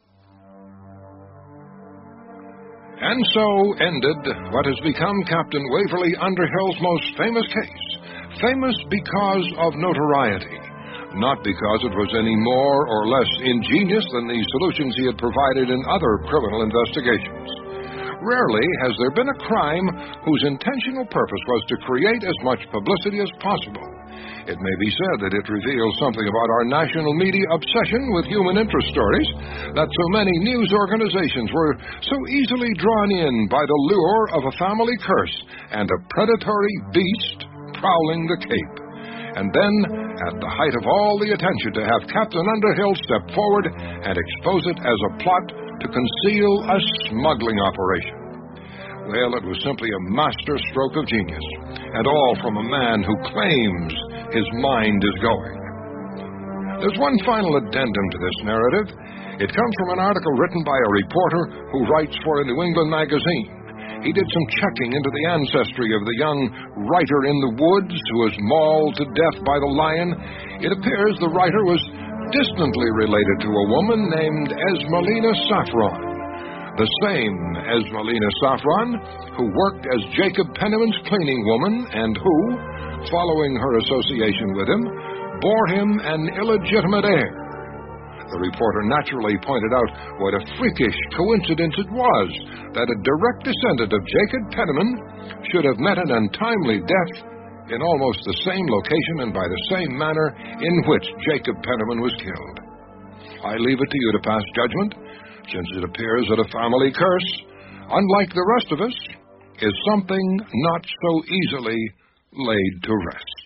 And so ended what has become Captain Waverly Underhill's most famous case. Famous because of notoriety, not because it was any more or less ingenious than the solutions he had provided in other criminal investigations. Rarely has there been a crime whose intentional purpose was to create as much publicity as possible. It may be said that it reveals something about our national media obsession with human interest stories, that so many news organizations were so easily drawn in by the lure of a family curse and a predatory beast prowling the Cape. And then, at the height of all the attention, to have Captain Underhill step forward and expose it as a plot to conceal a smuggling operation. Well, it was simply a master stroke of genius, and all from a man who claims his mind is going. There's one final addendum to this narrative. It comes from an article written by a reporter who writes for a New England magazine. He did some checking into the ancestry of the young writer in the woods who was mauled to death by the lion. It appears the writer was distantly related to a woman named Esmelina Saffron. The same Esmelina Saffron who worked as Jacob Penniman's cleaning woman and who, following her association with him, bore him an illegitimate heir. The reporter naturally pointed out what a freakish coincidence it was that a direct descendant of Jacob Penniman should have met an untimely death in almost the same location and by the same manner in which Jacob Penniman was killed. I leave it to you to pass judgment, since it appears that a family curse, unlike the rest of us, is something not so easily laid to rest.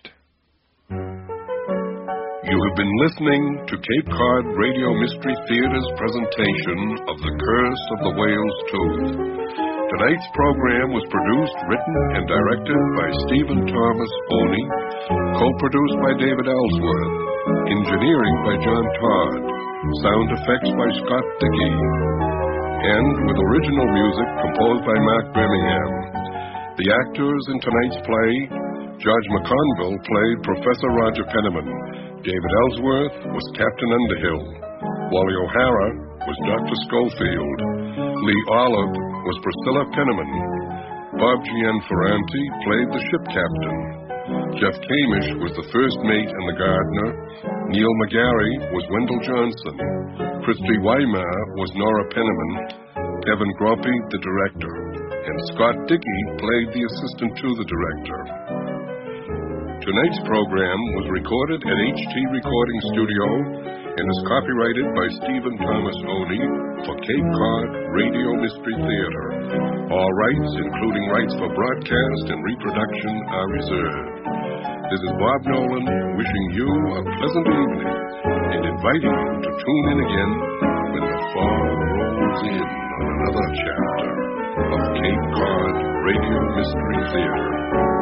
You have been listening to Cape Cod Radio Mystery Theater's presentation of The Curse of the Whale's Tooth. Tonight's program was produced, written, and directed by Stephen Thomas Oney, co-produced by David Ellsworth, engineering by John Todd, sound effects by Scott Dickey, and with original music composed by Mark Birmingham. The actors in tonight's play: George McConville played Professor Roger Penniman. David Ellsworth was Captain Underhill. Wally O'Hara was Dr. Schofield. Lee Olive was Priscilla Penniman. Bob Gianferranti played the ship captain. Jeff Kamish was the first mate and the gardener. Neil McGarry was Wendell Johnson. Christy Weimar was Nora Penniman. Kevin Groppe, the director. And Scott Dickey played the assistant to the director. Tonight's program was recorded at HT Recording Studio and is copyrighted by Stephen Thomas Oney for Cape Cod Radio Mystery Theater. All rights, including rights for broadcast and reproduction, are reserved. This is Bob Nolan wishing you a pleasant evening and inviting you to tune in again when the fog rolls in on another chapter of Cape Cod Radio Mystery Theater.